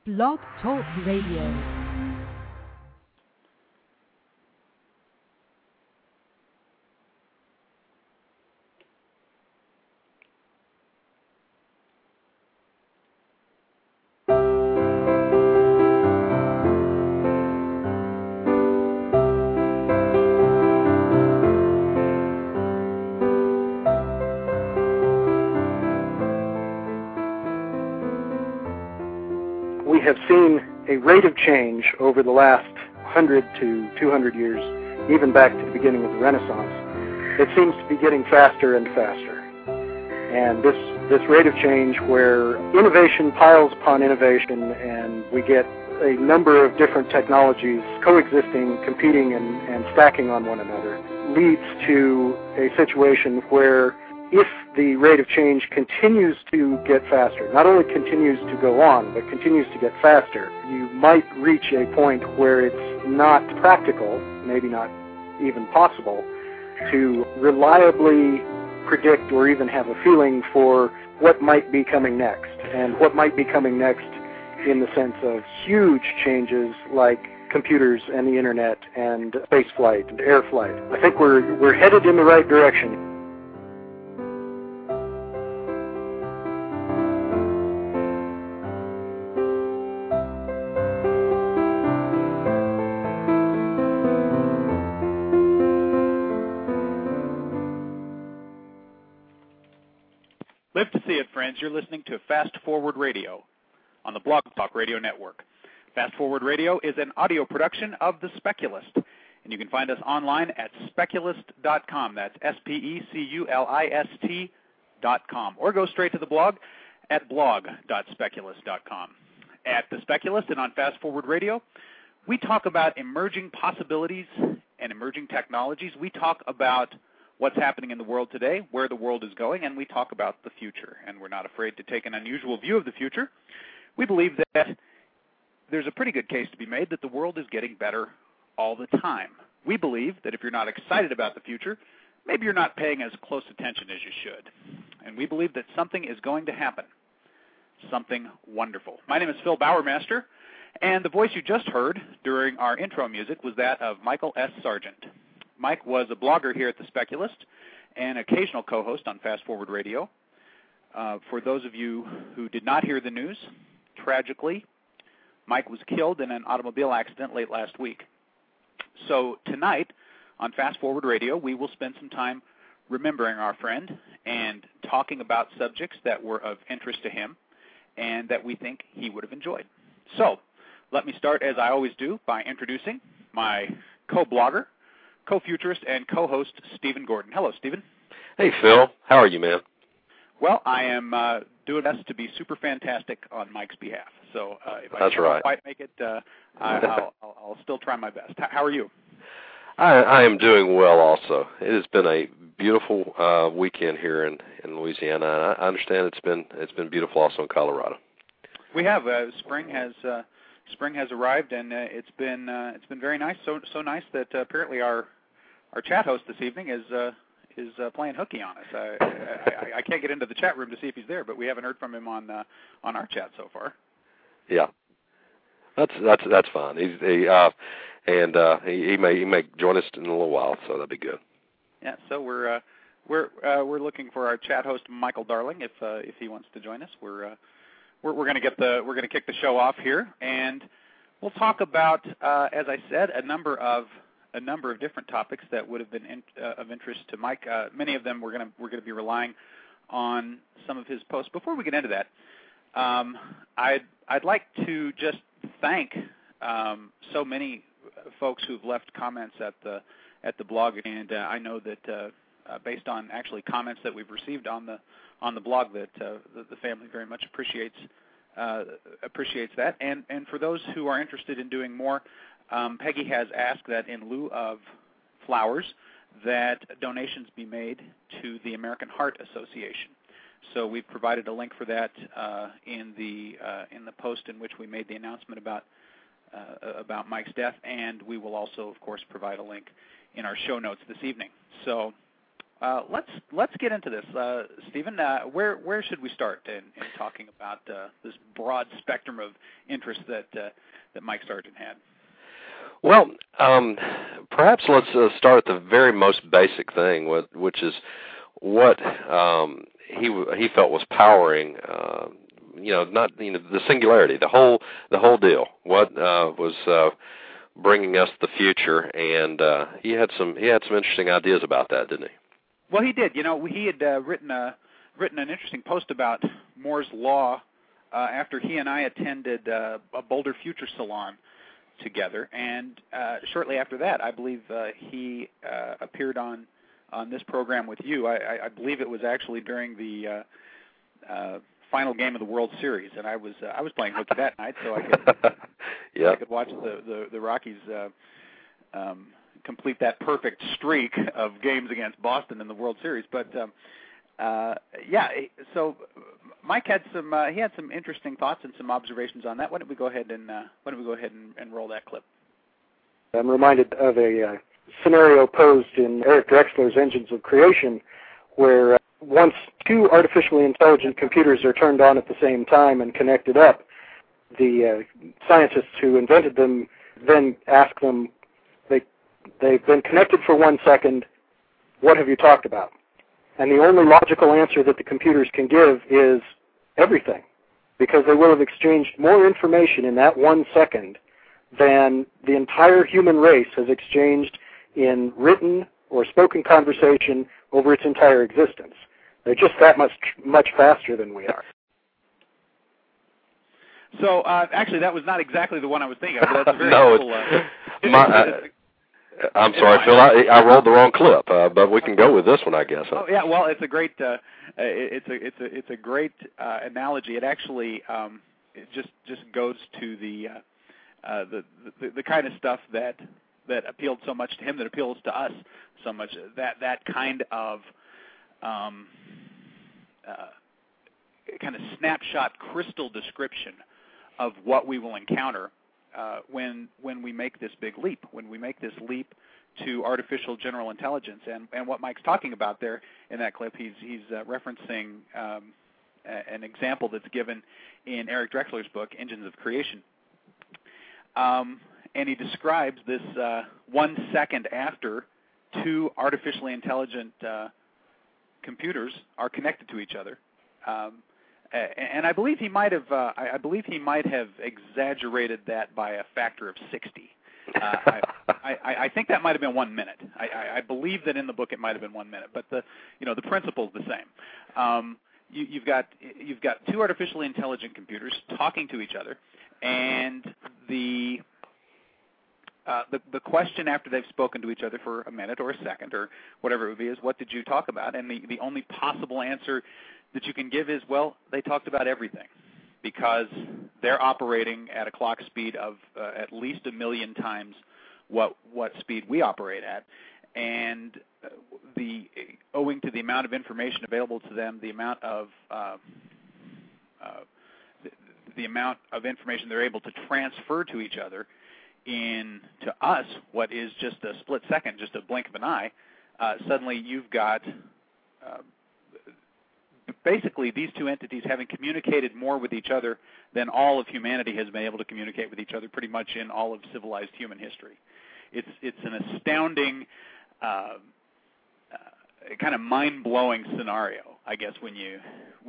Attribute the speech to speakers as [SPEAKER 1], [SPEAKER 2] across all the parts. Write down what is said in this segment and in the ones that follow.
[SPEAKER 1] Blog Talk Radio.
[SPEAKER 2] We have seen a rate of change over the last 100 to 200 years, even back to the beginning of the Renaissance. It seems to be getting faster and faster. And this rate of change where innovation piles upon innovation and we get a number of different technologies coexisting, competing, and stacking on one another leads to a situation where if the rate of change continues to get faster, not only continues to go on, but continues to get faster, you might reach a point where it's not practical, maybe not even possible, to reliably predict or even have a feeling for what might be coming next. And what might be coming next in the sense of huge changes like computers and the internet and space flight and air flight. I think we're headed in the right direction.
[SPEAKER 3] Live to see it, friends. You're listening to Fast Forward Radio on the Blog Talk Radio Network. Fast Forward Radio is an audio production of The Speculist, and you can find us online at speculist.com. That's SPECULIST.com. Or go straight to the blog at blog.speculist.com. At The Speculist and on Fast Forward Radio, we talk about emerging possibilities and emerging technologies. We talk about what's happening in the world today, where the world is going, and we talk about the future. And we're not afraid to take an unusual view of the future. We believe that there's a pretty good case to be made that the world is getting better all the time. We believe that if you're not excited about the future, maybe you're not paying as close attention as you should. And we believe that something is going to happen, something wonderful. My name is Phil Bowermaster, and the voice you just heard during our intro music was that of Michael S. Sargent. Mike was a blogger here at The Speculist and occasional co-host on Fast Forward Radio. For those of you who did not hear the news, tragically, Mike was killed in an automobile accident late last week. So tonight on Fast Forward Radio, we will spend some time remembering our friend and talking about subjects that were of interest to him and that we think he would have enjoyed. So let me start, as I always do, by introducing my co-blogger, co-futurist, and co-host, Stephen Gordon. Hello, Stephen.
[SPEAKER 4] Hey, Phil. How are you, man?
[SPEAKER 3] Well, I am doing my best to be super fantastic on Mike's behalf. So if I can't quite make it, I'll still try my best. How are you?
[SPEAKER 4] I am doing well also. It has been a beautiful weekend here in Louisiana. I understand it's been beautiful also in Colorado.
[SPEAKER 3] We have. Spring has arrived, and it's been very nice. So nice that apparently our chat host this evening is playing hooky on us. I can't get into the chat room to see if he's there, but we haven't heard from him on our chat so far.
[SPEAKER 4] Yeah, that's fine. He may join us in a little while, so that'd be good.
[SPEAKER 3] Yeah, so we're looking for our chat host Michael Darling if he wants to join us. We're going to kick the show off here, and we'll talk about, as I said, a number of different topics that would have been of interest to Mike. Many of them we're going to be relying on some of his posts. Before we get into that, I'd like to just thank so many folks who've left comments at the blog, and I know that based on actually comments that we've received on the blog, that the family very much appreciates that. And for those who are interested in doing more, Peggy has asked that in lieu of flowers, that donations be made to the American Heart Association. So we've provided a link for that in the post in which we made the announcement about Mike's death, and we will also, of course, provide a link in our show notes this evening. So let's get into this, Stephen. Where should we start in talking about this broad spectrum of interest that Mike Sargent had?
[SPEAKER 4] Well, perhaps let's start at the very most basic thing, which is what he felt was powering, the singularity, the whole deal. What was bringing us the future, and he had some interesting ideas about that, didn't he?
[SPEAKER 3] Well, he did. He had written an interesting post about Moore's Law after he and I attended a Boulder Future Salon together, and shortly after that, I believe he appeared on this program with you. I believe it was actually during the final game of the World Series, and I was playing hooky that night, so I could I could watch the Rockies complete that perfect streak of games against Boston in the World Series. But so Mike had some interesting thoughts and some observations on that. Why don't we go ahead and roll that clip?
[SPEAKER 2] I'm reminded of a scenario posed in Eric Drexler's Engines of Creation, where once two artificially intelligent computers are turned on at the same time and connected up, the scientists who invented them then ask them, they've been connected for 1 second, what have you talked about? And the only logical answer that the computers can give is everything, because they will have exchanged more information in that 1 second than the entire human race has exchanged in written or spoken conversation over its entire existence. They're just that much faster than we are.
[SPEAKER 3] So, actually, that was not exactly the one I was thinking of. But that's very cool.
[SPEAKER 4] I'm sorry, Phil. I rolled the wrong clip, but we can go with this one, I guess.
[SPEAKER 3] Oh yeah, well, it's a great it's a great analogy. It actually it just goes to the kind of stuff that appealed so much to him, that appeals to us so much. That kind of kind of snapshot, crystal description of what we will encounter when we make this big leap, when we make this leap to artificial general intelligence. And what Mike's talking about there in that clip, he's referencing an example that's given in Eric Drexler's book, Engines of Creation. And he describes this 1 second after two artificially intelligent computers are connected to each other. And I believe he might have exaggerated that by a factor of 60. I think that might have been 1 minute. I believe that in the book it might have been 1 minute, but the principle's the same. You've got two artificially intelligent computers talking to each other, and the question after they've spoken to each other for a minute or a second or whatever it would be is, what did you talk about? And the only possible answer that you can give is, well, they talked about everything, because they're operating at a clock speed of at least 1 million times what speed we operate at, and owing to the amount of information available to them, the amount of information they're able to transfer to each other, to us, what is just a split second, just a blink of an eye, suddenly you've got basically these two entities having communicated more with each other than all of humanity has been able to communicate with each other pretty much in all of civilized human history. It's an astounding, kind of mind-blowing scenario, I guess, when you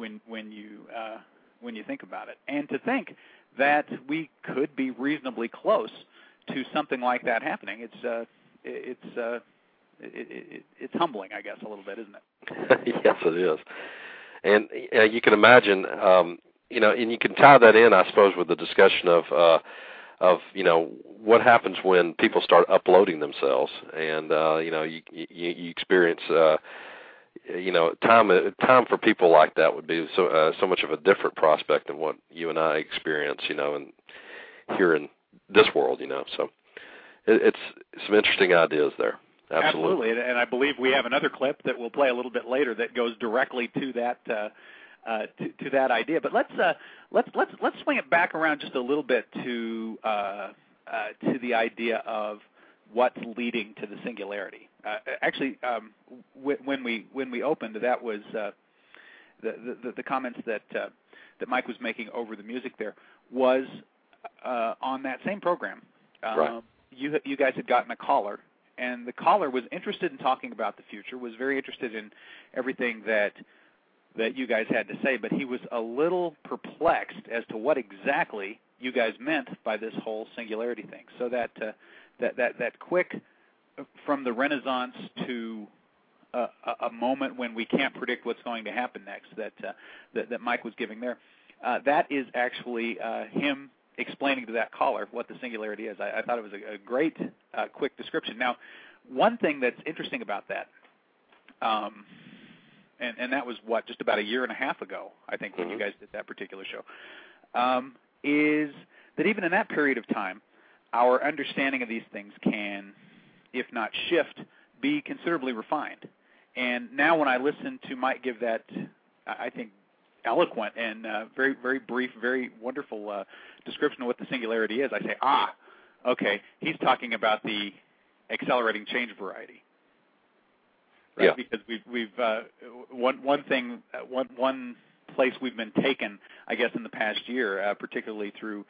[SPEAKER 3] think about it, and to think that we could be reasonably close to something like that happening. It's humbling, I guess, a little bit, isn't it?
[SPEAKER 4] Yes, it is. And you can imagine, and you can tie that in, I suppose, with the discussion of what happens when people start uploading themselves, and you experience, time for people like that would be so much of a different prospect than what you and I experience, and here in this world, So it's some interesting ideas there. Absolutely.
[SPEAKER 3] And I believe we have another clip that we'll play a little bit later that goes directly to that to that idea. But let's swing it back around just a little bit to the idea of what's leading to the singularity. when we opened, that was the comments that Mike was making over the music there was on that same program.
[SPEAKER 4] Right.
[SPEAKER 3] You guys had gotten a caller, and the caller was interested in talking about the future, was very interested in everything that you guys had to say, but he was a little perplexed as to what exactly you guys meant by this whole singularity thing. So that quick from the Renaissance to a moment when we can't predict what's going to happen next that Mike was giving there, that is actually him explaining to that caller what the singularity is. I thought it was a great quick description. Now, one thing that's interesting about that, and that was just about a year and a half ago, I think, when you guys did that particular show, is that even in that period of time, our understanding of these things can, if not shift, be considerably refined. And now when I listen to Mike give that, I think, eloquent and very, very brief, very wonderful description of what the singularity is, I say, okay, he's talking about the accelerating change variety. Right? Yeah. Because we've one place we've been taken, I guess, in the past year, particularly through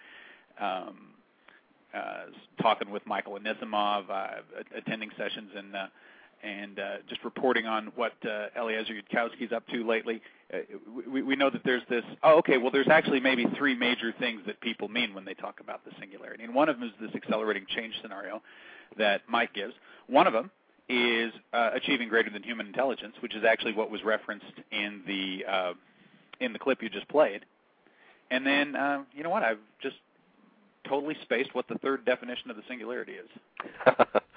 [SPEAKER 3] talking with Michael Anisimov, attending sessions, and just reporting on what Eliezer Yudkowsky's up to lately. We know that there's this, there's actually maybe three major things that people mean when they talk about the singularity. And one of them is this accelerating change scenario that Mike gives. One of them is achieving greater than human intelligence, which is actually what was referenced in the clip you just played. And then, you know what, I've just totally spaced what the third definition of the singularity is.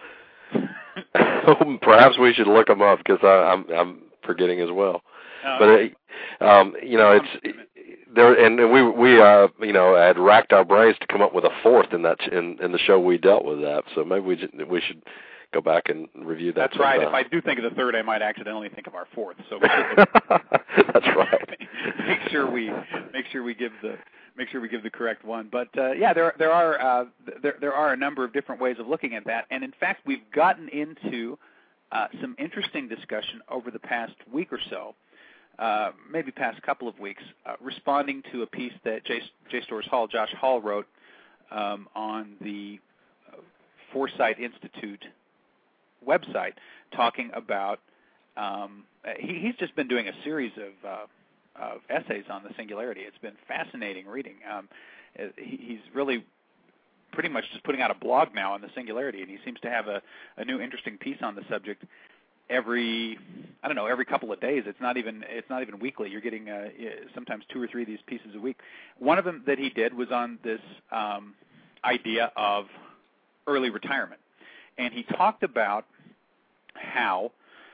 [SPEAKER 4] Perhaps we should look them up, because I'm forgetting as well. But it's there, and we had racked our brains to come up with a fourth in the show we dealt with that. So maybe we should go back and review that.
[SPEAKER 3] That's right. If I do think of the third, I might accidentally think of our fourth. So
[SPEAKER 4] that's right.
[SPEAKER 3] make sure we give the correct one. But there are a number of different ways of looking at that, and in fact, we've gotten into some interesting discussion over the past week or so, maybe past couple of weeks, responding to a piece that Josh Hall wrote on the Foresight Institute website, talking about he's just been doing a series of essays on the singularity. It's been fascinating reading. He's really pretty much just putting out a blog now on the singularity, and he seems to have a new interesting piece on the subject every couple of days. It's not even weekly. You're getting sometimes 2 or 3 of these pieces a week. One of them that he did was on this idea of early retirement, and he talked about how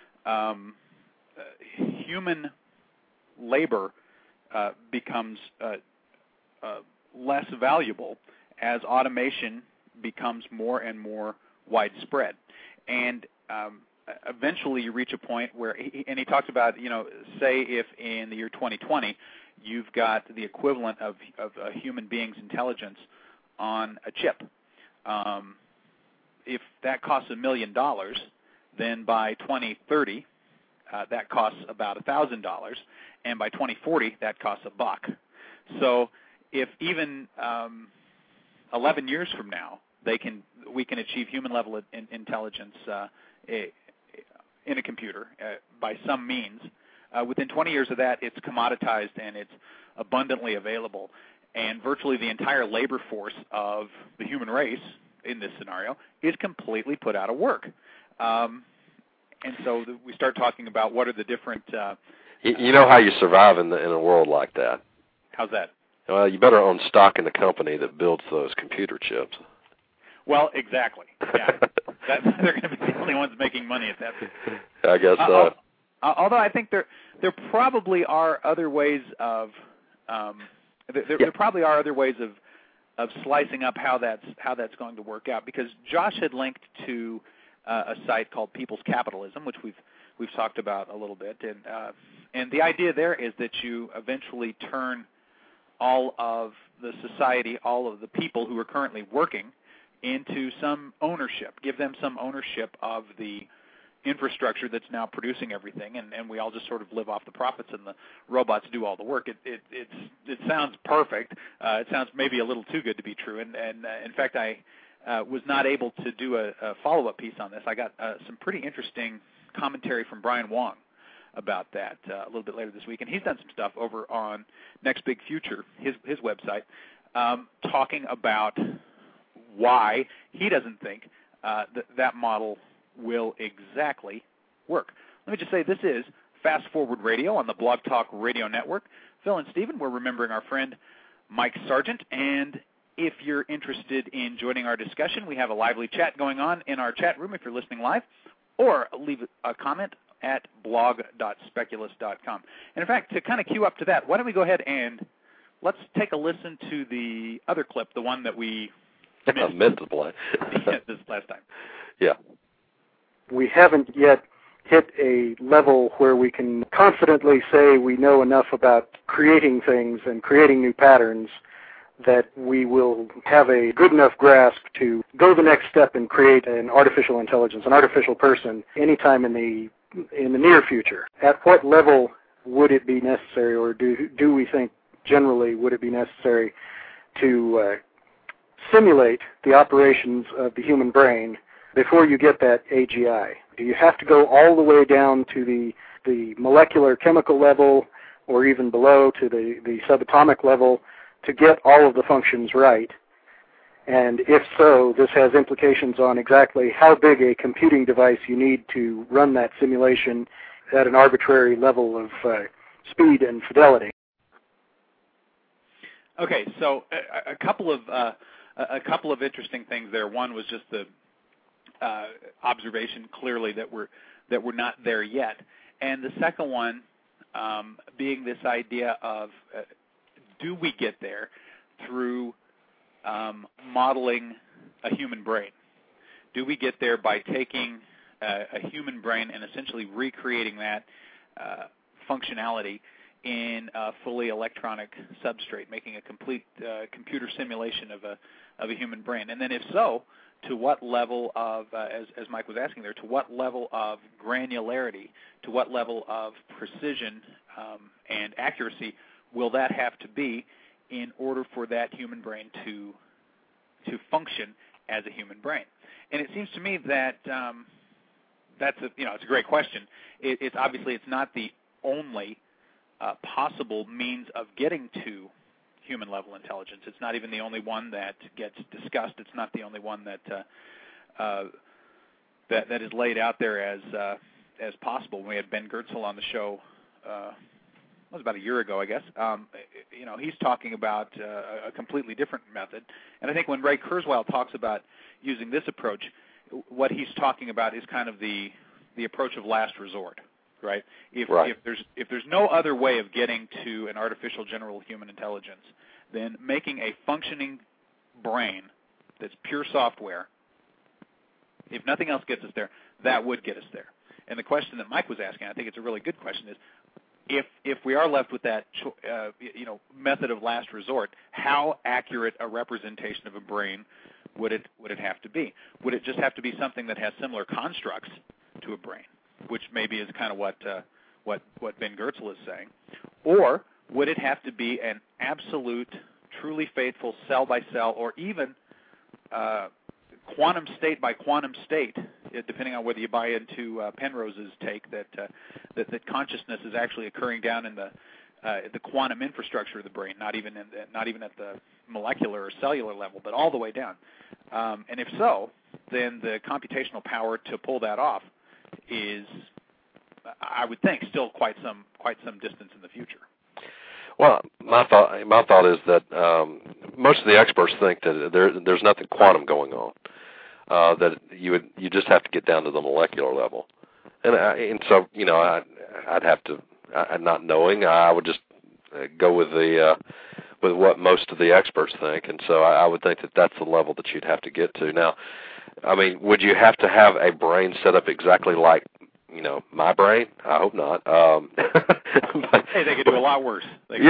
[SPEAKER 3] human labor becomes less valuable as automation becomes more and more widespread. And eventually you reach a point where, he talks about, say if in the year 2020 you've got the equivalent of a human being's intelligence on a chip. If that costs $1 million, then by 2030, that costs about $1,000, and by 2040, that costs $1. So if even 11 years from now, we can achieve human level intelligence in a computer by some means, within 20 years of that, it's commoditized and it's abundantly available, and virtually the entire labor force of the human race in this scenario is completely put out of work. And so we start talking about what are the different...
[SPEAKER 4] you know how you survive in a world like that.
[SPEAKER 3] How's that?
[SPEAKER 4] Well, you better own stock in the company that builds those computer chips.
[SPEAKER 3] Well, exactly. Yeah, they're going to be the only ones making money at that point.
[SPEAKER 4] I guess so.
[SPEAKER 3] Although I think there probably are other ways of there probably are other ways of slicing up how that's going to work out, because Josh had linked to a site called People's Capitalism, which we've talked about a little bit, and the idea there is that you eventually turn all of the society, all of the people who are currently working, into some ownership, give them some ownership of the infrastructure that's now producing everything, and we all just sort of live off the profits, and the robots do all the work. It sounds perfect. It sounds maybe a little too good to be true. And in fact, I was not able to do a follow-up piece on this. I got some pretty interesting commentary from Brian Wong about that a little bit later this week, and he's done some stuff over on Next Big Future, his website, talking about why he doesn't think that model will exactly work. Let me just say this is Fast Forward Radio on the Blog Talk Radio Network. Phil and Stephen, we're remembering our friend Mike Sargent, and if you're interested in joining our discussion, we have a lively chat going on in our chat room if you're listening live, or leave a comment at blog.speculist.com. And in fact, to kind of queue up to that, why don't we go ahead and let's take a listen to the other clip, the one that we missed
[SPEAKER 4] to play
[SPEAKER 3] this last time.
[SPEAKER 4] Yeah.
[SPEAKER 2] We haven't yet hit a level where we can confidently say we know enough about creating things and creating new patterns that we will have a good enough grasp to go the next step and create an artificial intelligence, an artificial person, anytime in the near future. At what level would it be necessary, or do we think generally would it be necessary to simulate the operations of the human brain before you get that AGI? Do you have to go all the way down to the molecular chemical level, or even below to the subatomic level, to get all of the functions right? And if so, this has implications on exactly how big a computing device you need to run that simulation at an arbitrary level of speed and fidelity.
[SPEAKER 3] Okay, so a couple of interesting things there. One was just the observation clearly that we're not there yet, and the second one being this idea of do we get there through modeling a human brain? Do we get there by taking a human brain and essentially recreating that functionality in a fully electronic substrate, making a complete computer simulation of a human brain? And then if so, to what level of, as Mike was asking there, to what level of granularity, to what level of precision and accuracy will that have to be in order for that human brain to function as a human brain? And it seems to me that it's a great question. It's obviously it's not the only possible means of getting to human level intelligence. It's not even the only one that gets discussed. It's not the only one that that is laid out there as possible. We had Ben Goertzel on the show. It was about a year ago, I guess. He's talking about a completely different method. And I think when Ray Kurzweil talks about using this approach, what he's talking about is kind of the approach of last resort, right? If there's no other way of getting to an artificial general human intelligence, then making a functioning brain that's pure software, if nothing else gets us there, that would get us there. And the question that Mike was asking, I think it's a really good question, is if we are left with that method of last resort, how accurate a representation of a brain would it have to be? Would it just have to be something that has similar constructs to a brain, which maybe is kind of what Ben Goertzel is saying, or would it have to be an absolute, truly faithful cell by cell, or even quantum state by quantum state, depending on whether you buy into Penrose's take that consciousness is actually occurring down in the quantum infrastructure of the brain, not even at the molecular or cellular level, but all the way down. And if so, then the computational power to pull that off is, I would think, still quite some distance in the future.
[SPEAKER 4] Well, my thought is that most of the experts think that there's nothing quantum going on. That you just have to get down to the molecular level, and so I'd have to, not knowing, I would just go with with what most of the experts think, and so I would think that that's the level that you'd have to get to. Now, I mean, would you have to have a brain set up exactly like my brain? I hope not.
[SPEAKER 3] But, hey, they could do a lot worse.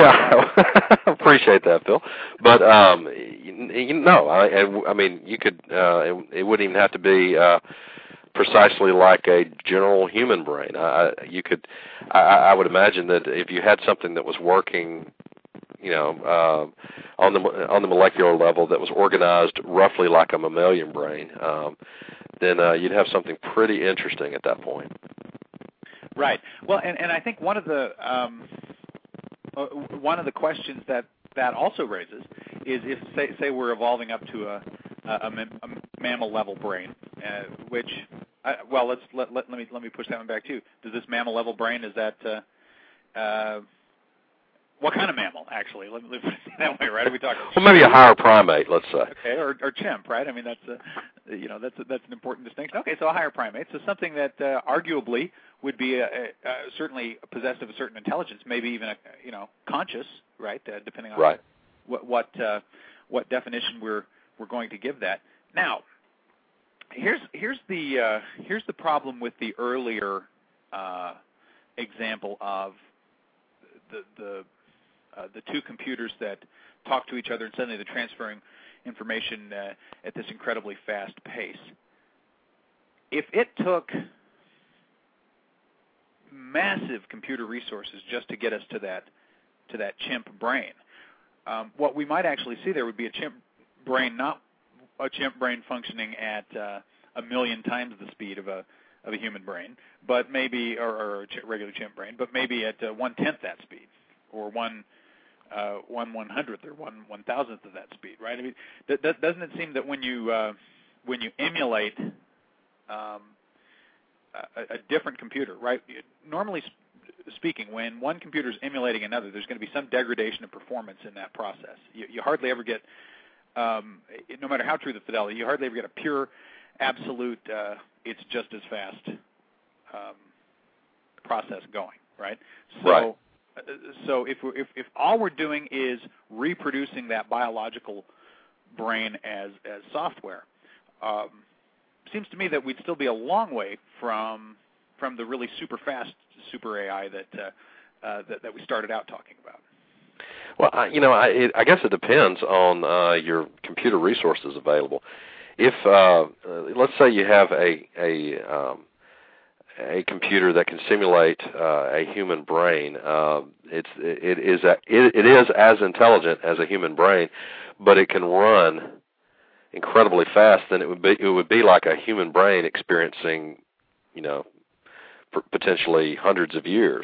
[SPEAKER 4] I appreciate that, Phil. But I mean, you could. It wouldn't even have to be precisely like a general human brain. I would imagine that if you had something that was working, on the molecular level, that was organized roughly like a mammalian brain, then you'd have something pretty interesting at that point.
[SPEAKER 3] Right. Well, and I think one of the questions that also raises is if say we're evolving up to a mammal level brain, which let me push that one back to you. Does this mammal level brain, is that what kind of mammal, actually? Let me put it that way, right? Are we talking?
[SPEAKER 4] Well, maybe a higher primate, let's say.
[SPEAKER 3] Okay, or chimp, right? I mean, that's an important distinction. Okay, so a higher primate, so something that arguably would be certainly possessed of a certain intelligence, maybe even conscious, right? Depending on
[SPEAKER 4] right.
[SPEAKER 3] what definition we're going to give that. Now, here's the problem with the earlier example of the two computers that talk to each other, and suddenly they're transferring information at this incredibly fast pace. If it took massive computer resources just to get us to that chimp brain, what we might actually see there would be a chimp brain, not a chimp brain functioning at 1,000,000 times the speed of a human brain, but maybe, or a regular chimp brain, but maybe at 1/10 that speed, or 1/100th or 1/1000th of that speed, right? I mean, doesn't it seem that when you emulate a different computer, right? Normally speaking, when one computer is emulating another, there's going to be some degradation of performance in that process. You hardly ever get, no matter how true the fidelity, you hardly ever get a pure, absolute, it's just as fast process going, right? So,
[SPEAKER 4] right.
[SPEAKER 3] So if all we're doing is reproducing that biological brain as software, seems to me that we'd still be a long way from the really super fast super AI that we started out talking about.
[SPEAKER 4] Well, I guess it depends on your computer resources available. If let's say you have a computer that can simulate a human brain, it is as intelligent as a human brain, but it can run incredibly fast. Then it would be like a human brain experiencing, potentially hundreds of years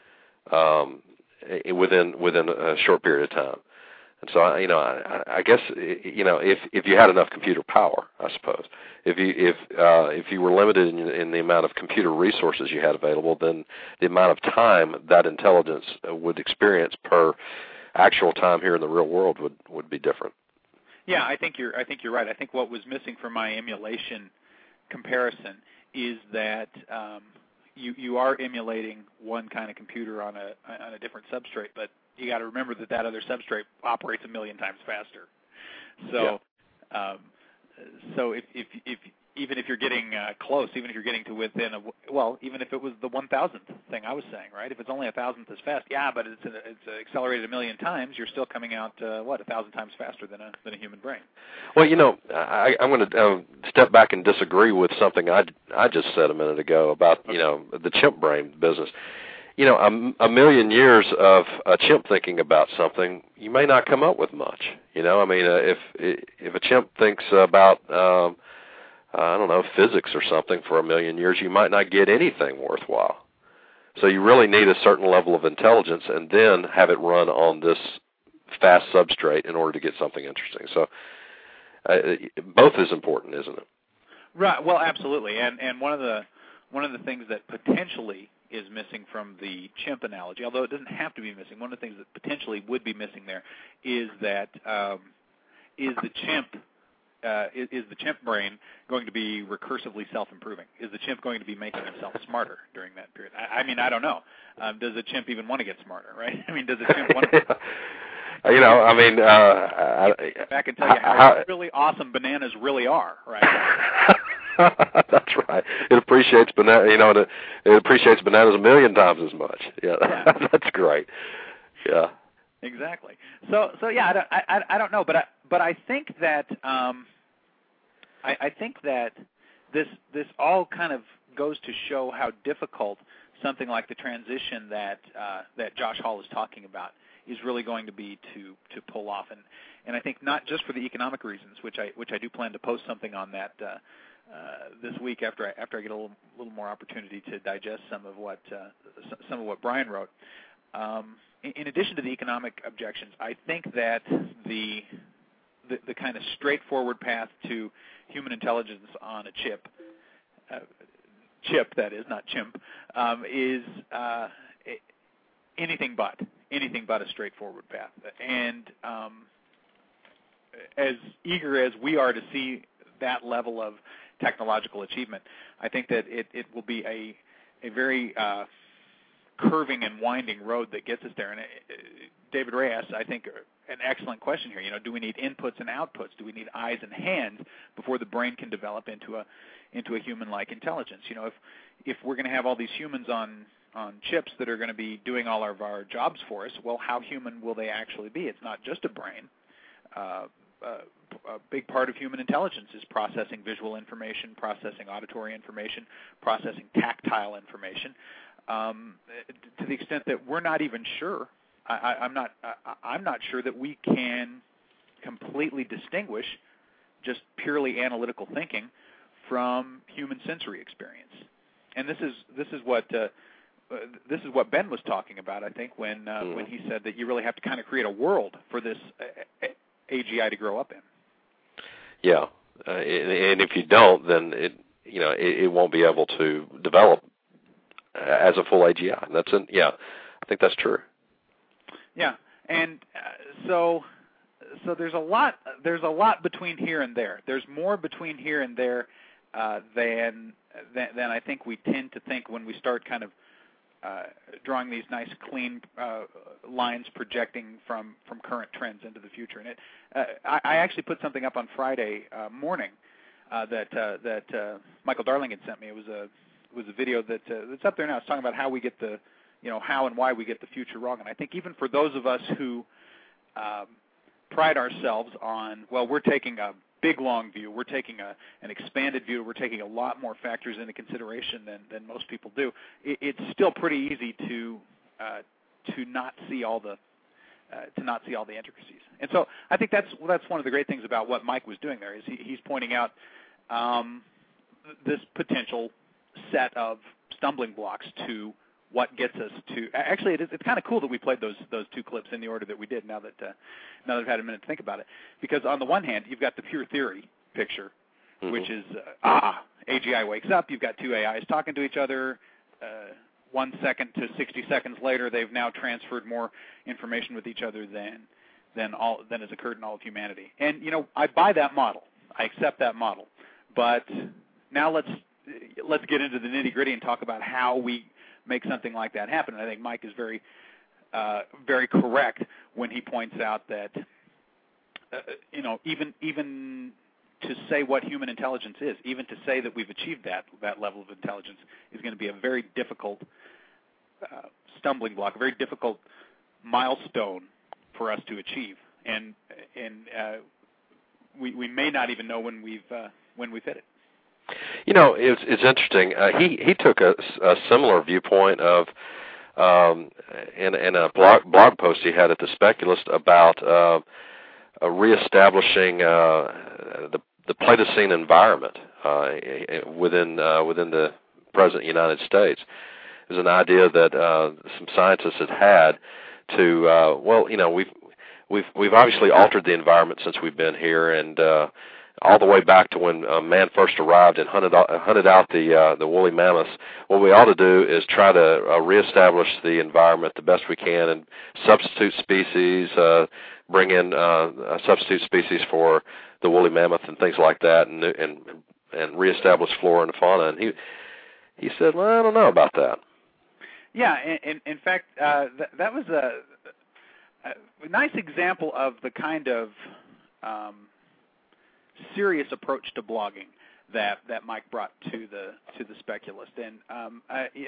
[SPEAKER 4] within a short period of time. And so, I guess, if you had enough computer power, I suppose, if you were limited in the amount of computer resources you had available, then the amount of time that intelligence would experience per actual time here in the real world would be different.
[SPEAKER 3] Yeah, I think you're right. I think what was missing from my emulation comparison is that you are emulating one kind of computer on a different substrate, but you got to remember that other substrate operates 1,000,000 times faster. So,
[SPEAKER 4] yeah.
[SPEAKER 3] So if even if you're getting close, even if you're getting to within even if it was the 1,000th thing I was saying, right? If it's only 1,000th as fast, yeah, but it's accelerated 1,000,000 times. You're still coming out 1,000 times faster than a human brain.
[SPEAKER 4] Well, I'm going to step back and disagree with something I just said a minute ago about the chimp brain business. A million years of a chimp thinking about something, you may not come up with much. I mean, if a chimp thinks about I don't know, physics or something for a million years, you might not get anything worthwhile. So you really need a certain level of intelligence and then have it run on this fast substrate in order to get something interesting. So both is important, isn't it?
[SPEAKER 3] Right. Well, absolutely. And one of the things that potentially is missing from the chimp analogy, although it doesn't have to be missing, one of the things that potentially would be missing there is that is the chimp brain going to be recursively self-improving? Is the chimp going to be making himself smarter during that period? I mean, I don't know. Does the chimp even want to get smarter, right? I mean, does the chimp want to... back and tell you how really awesome bananas really are, right?
[SPEAKER 4] That's right. It appreciates it appreciates bananas 1,000,000 times as much. Yeah. That's great. Yeah.
[SPEAKER 3] Exactly. So yeah, I don't know, but I think that this all kind of goes to show how difficult something like the transition that Josh Hall is talking about is really going to be to pull off, and I think not just for the economic reasons, which I do plan to post something on that this week after I get a little more opportunity to digest some of what Brian wrote. In addition to the economic objections, I think that the kind of straightforward path to human intelligence on a chip that is, not chimp, is anything but a straightforward path. And as eager as we are to see that level of technological achievement, I think that it will be a very curving and winding road that gets us there. And David Ray asked, I think, an excellent question here. Do we need inputs and outputs? Do we need eyes and hands before the brain can develop into a human-like intelligence? If we're going to have all these humans on chips that are going to be doing all of our jobs for us, well, how human will they actually be? It's not just a brain. A big part of human intelligence is processing visual information, processing auditory information, processing tactile information. To the extent that we're not even sure, I'm not sure that we can completely distinguish just purely analytical thinking from human sensory experience. And this is what Ben was talking about, I think, when he said that you really have to kind of create a world for this AGI to grow up in. Yeah,
[SPEAKER 4] and if you don't, then it won't be able to develop as a full AGI. I think that's true.
[SPEAKER 3] Yeah, and so there's a lot between here and there. There's more between here and there than I think we tend to think when we start kind of drawing these nice clean lines projecting from current trends into the future. And I actually put something up on Friday morning that Michael Darling had sent me. It was a video that's up there now. It's talking about how we get how and why we get the future wrong. And I think even for those of us who pride ourselves on, well, we're taking a big, long view, we're taking an expanded view, we're taking a lot more factors into consideration than most people do, it's still pretty easy to not see all the intricacies. And so I think that's one of the great things about what Mike was doing there is he's pointing out this potential set of stumbling blocks to what gets us to. Actually, it's kind of cool that we played those two clips in the order that we did. Now that I've had a minute to think about it, because on the one hand, you've got the pure theory picture, which is AGI wakes up. You've got two AIs talking to each other. 1 second to 60 seconds later, they've now transferred more information with each other than has occurred in all of humanity. And I buy that model. I accept that model. But now let's get into the nitty-gritty and talk about how we make something like that happen. And I think Mike is very, very correct when he points out that, even to say what human intelligence is, even to say that we've achieved that level of intelligence is going to be a very difficult stumbling block, a very difficult milestone for us to achieve. And we may not even know when we've hit it.
[SPEAKER 4] It's interesting. He took a similar viewpoint of in a blog post he had at the Speculist about reestablishing the Pleistocene environment within the present United States. It was an idea that some scientists had to we've obviously altered the environment since we've been here, and all the way back to when man first arrived and hunted out the woolly mammoths. What we ought to do is try to reestablish the environment the best we can and substitute species, bring in substitute species for the woolly mammoth and things like that, and reestablish flora and fauna. And he said, well, I don't know about that.
[SPEAKER 3] Yeah, in fact, that was a nice example of the kind of serious approach to blogging that Mike brought to the Speculist. And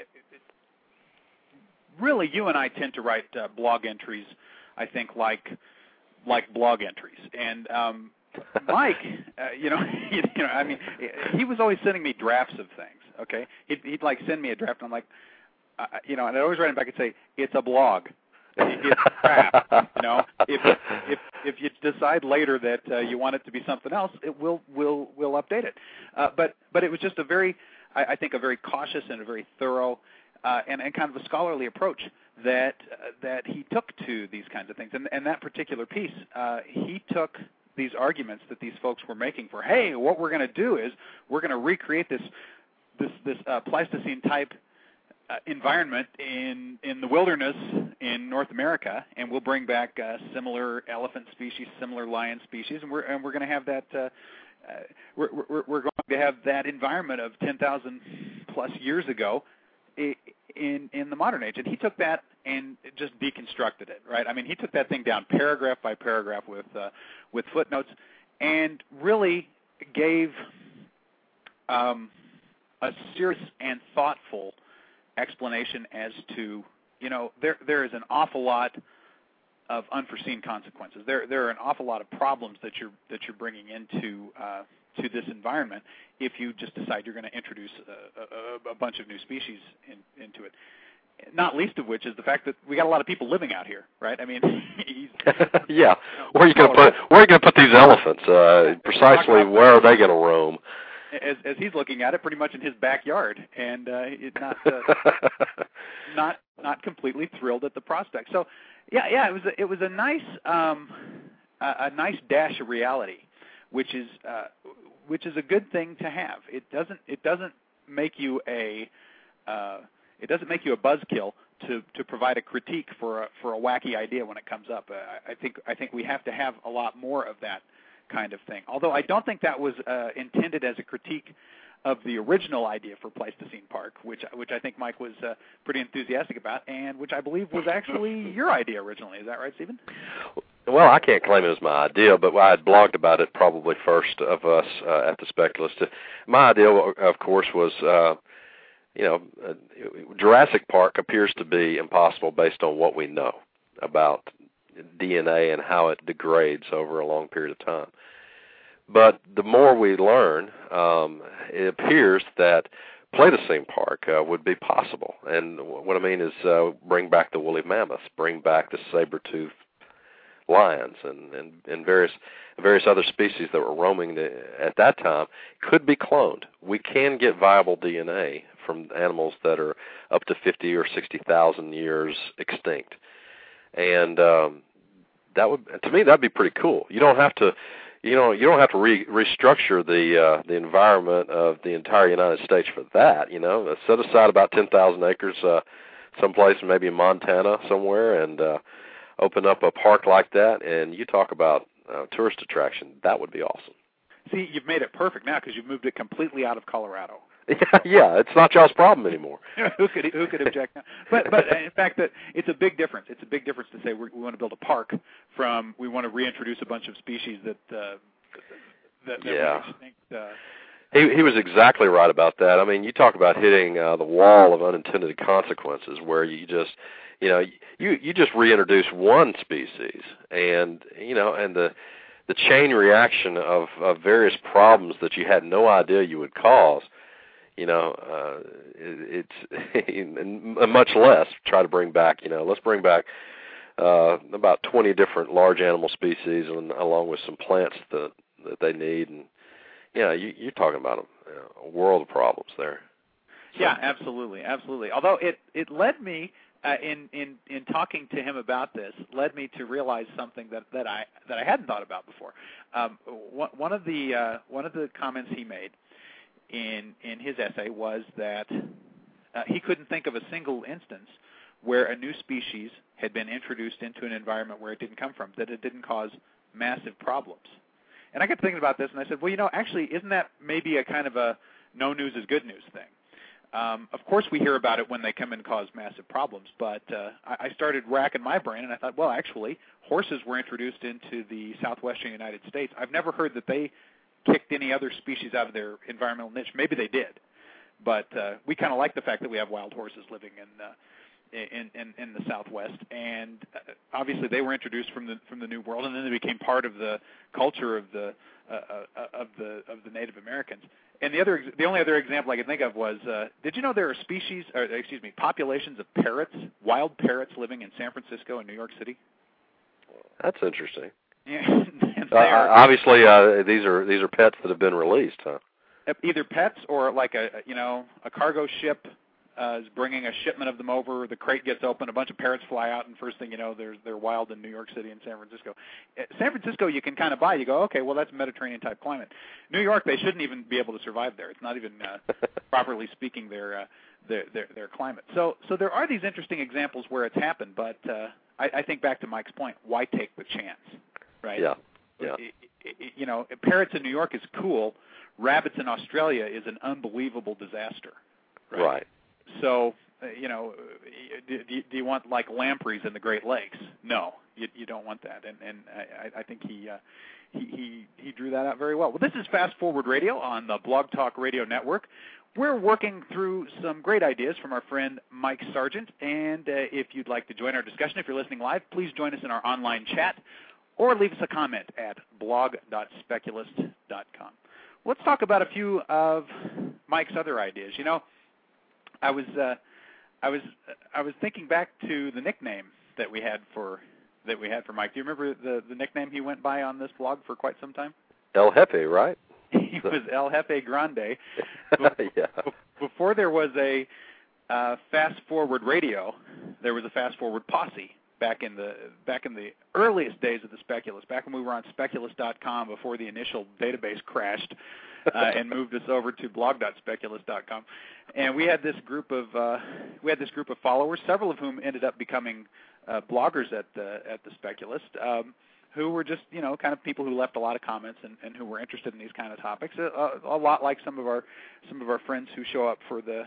[SPEAKER 3] really, you and I tend to write blog entries, I think, like blog entries. And Mike, I mean, he was always sending me drafts of things. Okay, he'd like send me a draft, and I'm like, and I'd always write him back and say, it's a blog. It's crap. If you decide later that you want it to be something else, we'll update it. But it was just a very, I think, a very cautious and a very thorough and kind of a scholarly approach that he took to these kinds of things. And that particular piece, he took these arguments that these folks were making for, hey, what we're going to do is we're going to recreate this Pleistocene type environment in the wilderness in North America, and we'll bring back similar elephant species, similar lion species, and we're going to have that we're going to have that environment of 10,000 plus years ago in the modern age. And he took that and just deconstructed it, right? I mean, he took that thing down paragraph by paragraph with footnotes, and really gave a serious and thoughtful explanation as to, there is an awful lot of unforeseen consequences. There are an awful lot of problems that you're bringing into to this environment if you just decide you're going to introduce a bunch of new species into it. Not least of which is the fact that we got a lot of people living out here, right? I mean,
[SPEAKER 4] yeah. Where are you going to put these elephants? Precisely where are they going to roam?
[SPEAKER 3] As he's looking at it, pretty much in his backyard, and it's not completely thrilled at the prospect. So, yeah, it was a nice dash of reality, which is a good thing to have. It doesn't make you a buzzkill to provide a critique for a wacky idea when it comes up. I think we have to have a lot more of that kind of thing. Although I don't think that was intended as a critique of the original idea for Pleistocene Park, which I think Mike was pretty enthusiastic about, and which I believe was actually your idea originally. Is that right, Stephen?
[SPEAKER 4] Well, I can't claim it was my idea, but I had blogged about it probably first of us at The Speculist. My idea, of course, was Jurassic Park appears to be impossible based on what we know about DNA and how it degrades over a long period of time. But the more we learn, it appears that Pleistocene Park would be possible. And what I mean is bring back the woolly mammoths, bring back the saber-toothed lions and various other species that were roaming at that time could be cloned. We can get viable DNA from animals that are up to 50 or 60,000 years extinct. And that would, to me, that'd be pretty cool. You don't have to restructure the environment of the entire United States for that. Set aside about 10,000 acres someplace, maybe in Montana somewhere, and open up a park like that. And you talk about tourist attraction. That would be awesome.
[SPEAKER 3] See, you've made it perfect now because you've moved it completely out of Colorado.
[SPEAKER 4] Yeah, it's not y'all's problem anymore.
[SPEAKER 3] Who could object now? But in fact, that it's a big difference. It's a big difference to say we want to build a park from we want to reintroduce a bunch of species that
[SPEAKER 4] yeah.
[SPEAKER 3] extinct.
[SPEAKER 4] He was exactly right about that. I mean, you talk about hitting the wall of unintended consequences, where you just you just reintroduce one species, and and the chain reaction of various problems that you had no idea you would cause. It's much less try to bring back, let's bring back about 20 different large animal species and along with some plants that they need. And, you're talking about a world of problems there. So.
[SPEAKER 3] Yeah, absolutely. Absolutely. Although it led me, in talking to him about this, led me to realize something that I hadn't thought about before. One of the comments he made in his essay was that he couldn't think of a single instance where a new species had been introduced into an environment where it didn't come from, that it didn't cause massive problems. And I got thinking about this, and I said, well, actually, isn't that maybe a kind of a no news is good news thing? Of course, we hear about it when they come and cause massive problems, but I started racking my brain, and I thought, well, actually, horses were introduced into the southwestern United States. I've never heard that they kicked any other species out of their environmental niche. Maybe they did, but we kind of like the fact that we have wild horses living in the Southwest, and obviously they were introduced from the New World, and then they became part of the culture of the Native Americans. And the only other example I could think of was, did you know there are populations of parrots, wild parrots, living in San Francisco and New York City?
[SPEAKER 4] That's interesting.
[SPEAKER 3] Yeah.
[SPEAKER 4] Obviously, these are pets that have been released, huh?
[SPEAKER 3] Either pets or like a cargo ship is bringing a shipment of them over. The crate gets open, a bunch of parrots fly out, and first thing you know, they're wild in New York City and San Francisco. San Francisco, you can kind of buy. You go, okay, well, that's Mediterranean type climate. New York, they shouldn't even be able to survive there. It's not even properly speaking their climate. So there are these interesting examples where it's happened, but I think back to Mike's point, why take the chance, right?
[SPEAKER 4] Yeah.
[SPEAKER 3] Parrots in New York is cool. Rabbits in Australia is an unbelievable disaster. Right. So, do you want like lampreys in the Great Lakes? No, you don't want that. And I think he drew that out very well. Well, this is Fast Forward Radio on the Blog Talk Radio Network. We're working through some great ideas from our friend Mike Sargent, and if you'd like to join our discussion, if you're listening live, please join us in our online chat or leave us a comment at blog.speculist.com. Let's talk about a few of Mike's other ideas. I was thinking back to the nickname that we had for Mike. Do you remember the nickname he went by on this blog for quite some time?
[SPEAKER 4] El Jefe, right?
[SPEAKER 3] He was El Jefe Grande.
[SPEAKER 4] Yeah.
[SPEAKER 3] Before there was a Fast Forward Radio, there was a Fast Forward Posse. Back in the earliest days of the Speculist, back when we were on Speculist.com before the initial database crashed and moved us over to blog.speculist.com, and we had this group of followers, several of whom ended up becoming bloggers at the Speculist, who were just kind of people who left a lot of comments and who were interested in these kind of topics, a lot like some of our friends who show up for the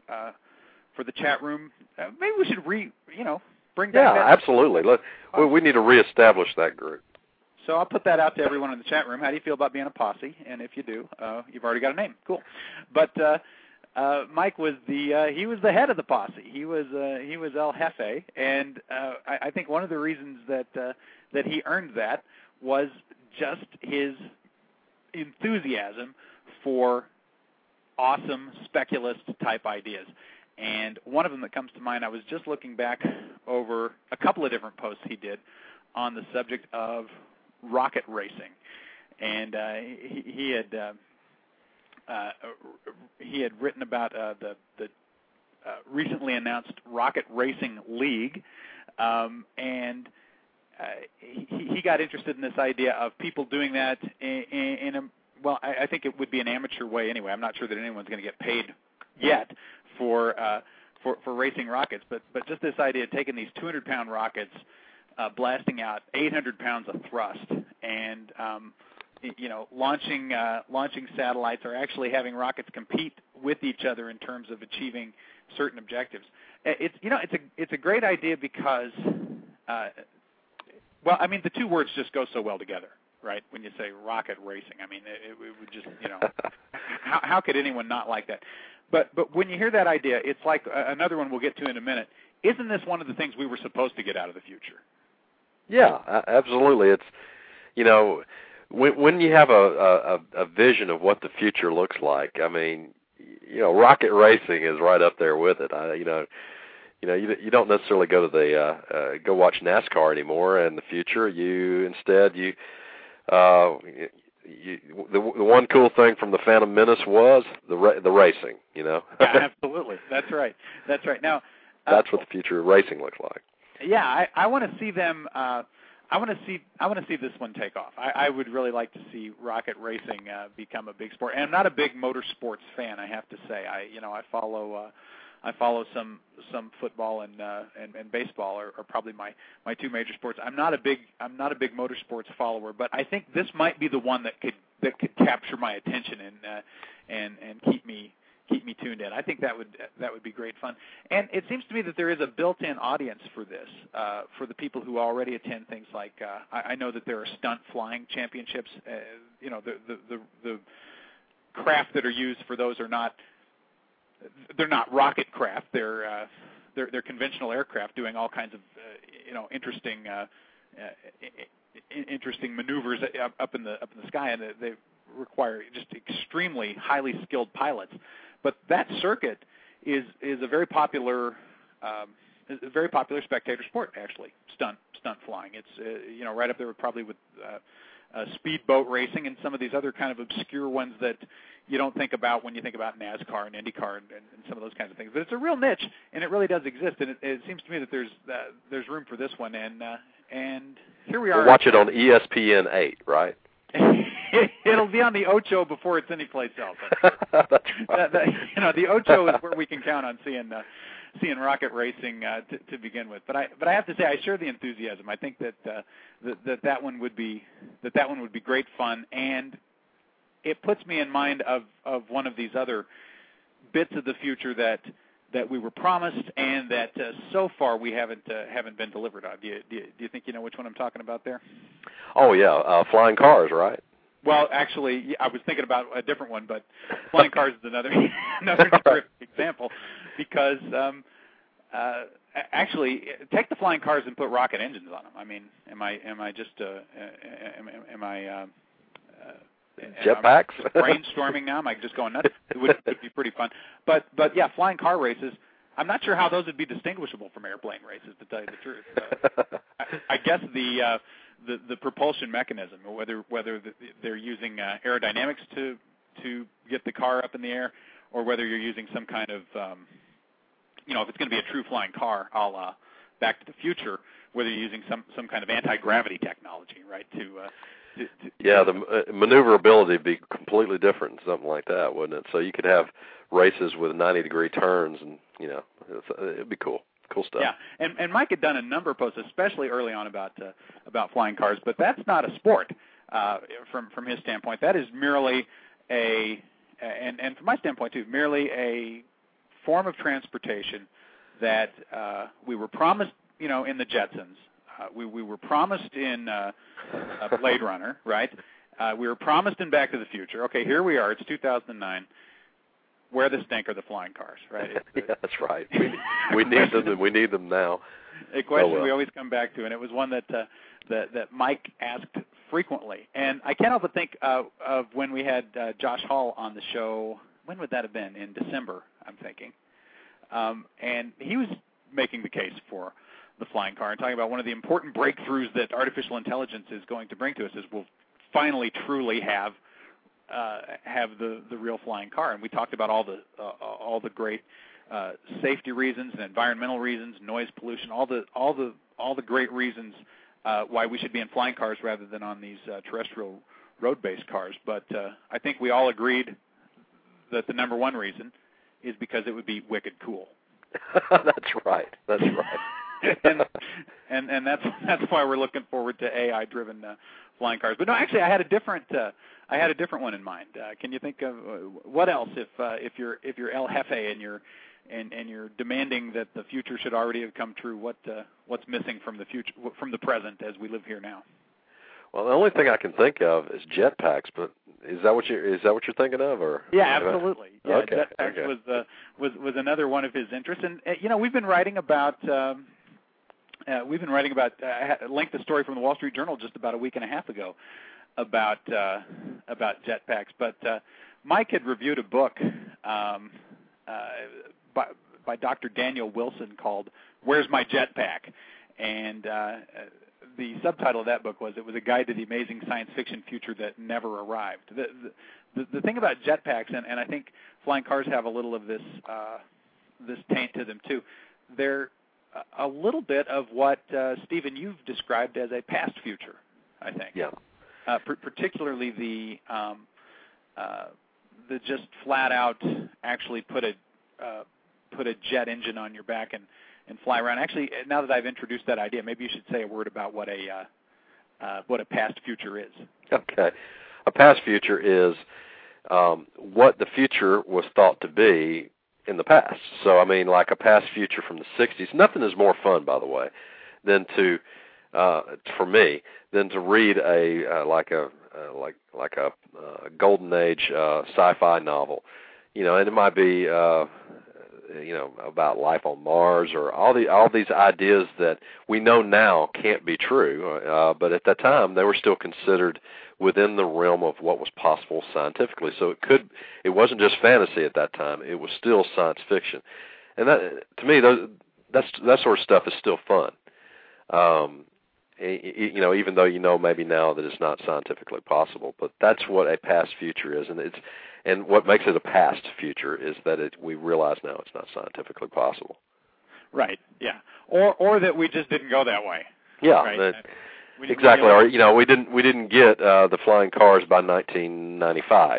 [SPEAKER 3] chat room. Maybe we should bring back that.
[SPEAKER 4] Absolutely. We need to reestablish that group.
[SPEAKER 3] So I'll put that out to everyone in the chat room. How do you feel about being a posse? And if you do, you've already got a name. Cool. But Mike was he was the head of the posse. He was El Jefe, and I think one of the reasons that he earned that was just his enthusiasm for awesome speculist type ideas. And one of them that comes to mind, I was just looking back over a couple of different posts he did on the subject of rocket racing, and he had written about the recently announced Rocket Racing League, and he got interested in this idea of people doing that I think it would be an amateur way anyway. I'm not sure that anyone's going to get paid yet for racing rockets, but just this idea of taking these 200-pound rockets, blasting out 800 pounds of thrust, and launching satellites, or actually having rockets compete with each other in terms of achieving certain objectives. It's a great idea because the two words just go so well together, right? When you say rocket racing, it would just how could anyone not like that? But when you hear that idea, it's like another one we'll get to in a minute. Isn't this one of the things we were supposed to get out of the future?
[SPEAKER 4] Yeah, absolutely. It's when you have a vision of what the future looks like. Rocket racing is right up there with it. You don't necessarily go to go watch NASCAR anymore in the future. The one cool thing from the Phantom Menace was the racing,
[SPEAKER 3] Yeah, absolutely. That's right. Now,
[SPEAKER 4] that's what the future of racing looks like.
[SPEAKER 3] Yeah, I want to see them. I want to see this one take off. I would really like to see rocket racing become a big sport. And I'm not a big motorsports fan, I have to say. I follow some football and baseball are probably my two major sports. I'm not a big motorsports follower, but I think this might be the one that could capture my attention and keep me tuned in. I think that would be great fun. And it seems to me that there is a built-in audience for this, for the people who already attend things like I know that there are stunt flying championships. The craft that are used for those they're not rocket craft. They're their conventional aircraft doing all kinds of interesting maneuvers up in the sky, and they require just extremely highly skilled pilots. But that circuit is a very popular spectator sport, actually. Stunt flying. It's right up there probably with speedboat racing and some of these other kind of obscure ones that you don't think about when you think about NASCAR and IndyCar and some of those kinds of things. But it's a real niche, and it really does exist. And it seems to me that there's room for this one. And here we are.
[SPEAKER 4] We'll watch it on ESPN 8, right?
[SPEAKER 3] It'll be on the Ocho before it's anyplace else.
[SPEAKER 4] That's right.
[SPEAKER 3] The Ocho is where we can count on seeing rocket racing to begin with. But I have to say I share the enthusiasm. I think that that one would be great fun, and it puts me in mind of one of these other bits of the future that we were promised and that so far we haven't been delivered on. Do you think you know which one I'm talking about there?
[SPEAKER 4] Oh yeah, flying cars, right?
[SPEAKER 3] Well, actually, I was thinking about a different one, but flying cars is another terrific example because actually, take the flying cars and put rocket engines on them. I mean, am I just
[SPEAKER 4] jetpacks?
[SPEAKER 3] Brainstorming now? Am I just going nuts? It would be pretty fun. But yeah, flying car races. I'm not sure how those would be distinguishable from airplane races, to tell you the truth. I guess the propulsion mechanism, or whether they're using aerodynamics to get the car up in the air, or whether you're using some kind of if it's going to be a true flying car, a la Back to the Future, whether you're using some kind of anti-gravity technology, right? The
[SPEAKER 4] maneuverability would be completely different in something like that, wouldn't it? So you could have races with 90-degree turns, and it'd be cool. Cool stuff.
[SPEAKER 3] Yeah, and Mike had done a number of posts, especially early on about flying cars, but that's not a sport from his standpoint. That is merely and from my standpoint too, merely a form of transportation that we were promised, in the Jetsons. We were promised in Blade Runner, right? We were promised in Back to the Future. Okay, here we are. It's 2009. Where the stink are the flying cars, right?
[SPEAKER 4] Yeah, that's right. We need them, and we need them now.
[SPEAKER 3] A question we always come back to, and it was one that Mike asked frequently. And I can't help but think of when we had Josh Hall on the show. When would that have been? In December, I'm thinking. And he was making the case for the flying car and talking about one of the important breakthroughs that artificial intelligence is going to bring to us is we'll finally truly have the real flying car. And we talked about all the great safety reasons and environmental reasons, noise pollution, all the great reasons why we should be in flying cars rather than on these terrestrial road-based cars. But I think we all agreed that the number one reason is because it would be wicked cool.
[SPEAKER 4] That's right.
[SPEAKER 3] and that's why we're looking forward to AI-driven flying cars. But no, actually, I had a different one in mind. Can you think of what else if you're El Jefe and you're demanding that the future should already have come true? What's missing from the present as we live here now?
[SPEAKER 4] Well, the only thing I can think of is jetpacks, but is that what you're thinking of, or?
[SPEAKER 3] Yeah, absolutely. Yeah,
[SPEAKER 4] okay.
[SPEAKER 3] Jetpacks was another one of his interests, and we've been writing about. I linked a story from the Wall Street Journal just about a week and a half ago about jetpacks. But Mike had reviewed a book by Dr. Daniel Wilson called "Where's My Jetpack?" And the subtitle of that book was a guide to the amazing science fiction future that never arrived. The thing about jetpacks, and I think flying cars have a little of this taint to them too. They're a little bit of what Stephen you've described as a past future, I think.
[SPEAKER 4] Yeah.
[SPEAKER 3] Particularly the just flat out actually put a jet engine on your back and fly around. Actually, now that I've introduced that idea, maybe you should say a word about what a past future is.
[SPEAKER 4] Okay. A past future is what the future was thought to be in the past. So, I mean, like a past future from the 60s. Nothing is more fun, by the way, than for me, than to read a golden age sci-fi novel. And it might be about life on Mars, or all these ideas that we know now can't be true, but at that time they were still considered within the realm of what was possible scientifically. So it wasn't just fantasy at that time; it was still science fiction, and that, to me, that sort of stuff is still fun. Even though maybe now that it's not scientifically possible, but that's what a past future is, and what makes it a past future is that we realize now it's not scientifically possible.
[SPEAKER 3] Right. Yeah. Or that we just didn't go that way.
[SPEAKER 4] Yeah.
[SPEAKER 3] Right?
[SPEAKER 4] Exactly. Or we didn't get the flying cars by 1995.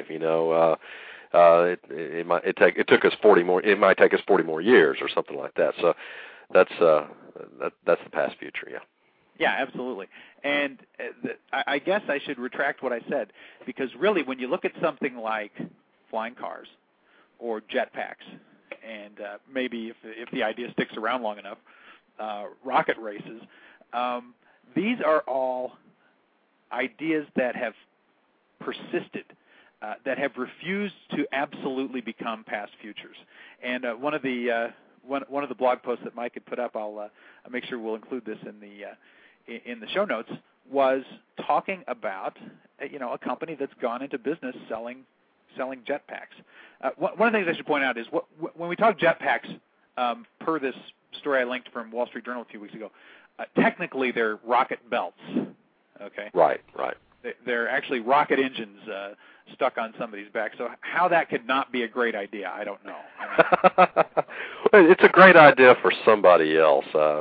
[SPEAKER 4] It took us 40 more. It might take us 40 more years or something like that. So that's the past future. Yeah.
[SPEAKER 3] Yeah, absolutely. And I guess I should retract what I said, because really when you look at something like flying cars or jetpacks, and maybe if the idea sticks around long enough, rocket races, these are all ideas that have persisted, that have refused to absolutely become past futures. And one of the blog posts that Mike had put up, I'll make sure we'll include this in the show notes, was talking about a company that's gone into business selling jetpacks. One of the things I should point out is when we talk jetpacks, per this story I linked from Wall Street Journal a few weeks ago, technically they're rocket belts. Okay.
[SPEAKER 4] Right.
[SPEAKER 3] They're actually rocket engines stuck on somebody's back. So how that could not be a great idea, I don't know.
[SPEAKER 4] It's a great idea for somebody else.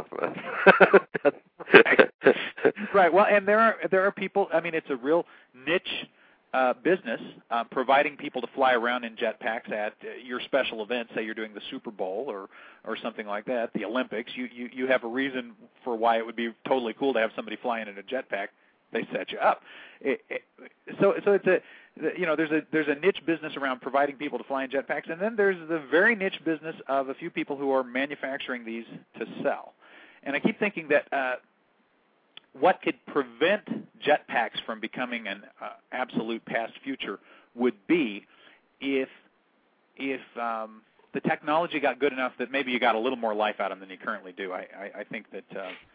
[SPEAKER 3] Right. Well, and there are people. I mean, it's a real niche business, providing people to fly around in jetpacks at your special events. Say you're doing the Super Bowl or something like that, the Olympics. You have a reason for why it would be totally cool to have somebody flying in a jetpack. They set you up. So it's there's a niche business around providing people to fly in jetpacks, and then there's the very niche business of a few people who are manufacturing these to sell. And I keep thinking that what could prevent jetpacks from becoming an absolute past future would be if the technology got good enough that maybe you got a little more life out of them than you currently do. I think that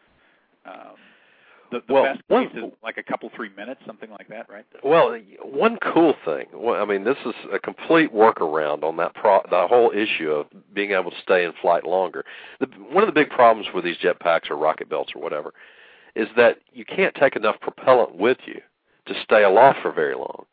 [SPEAKER 3] the best case is like a couple, 3 minutes, something like that, right?
[SPEAKER 4] Well, one cool thing, this is a complete workaround on that the whole issue of being able to stay in flight longer. One of the big problems with these jetpacks or rocket belts or whatever is that you can't take enough propellant with you to stay aloft for very long.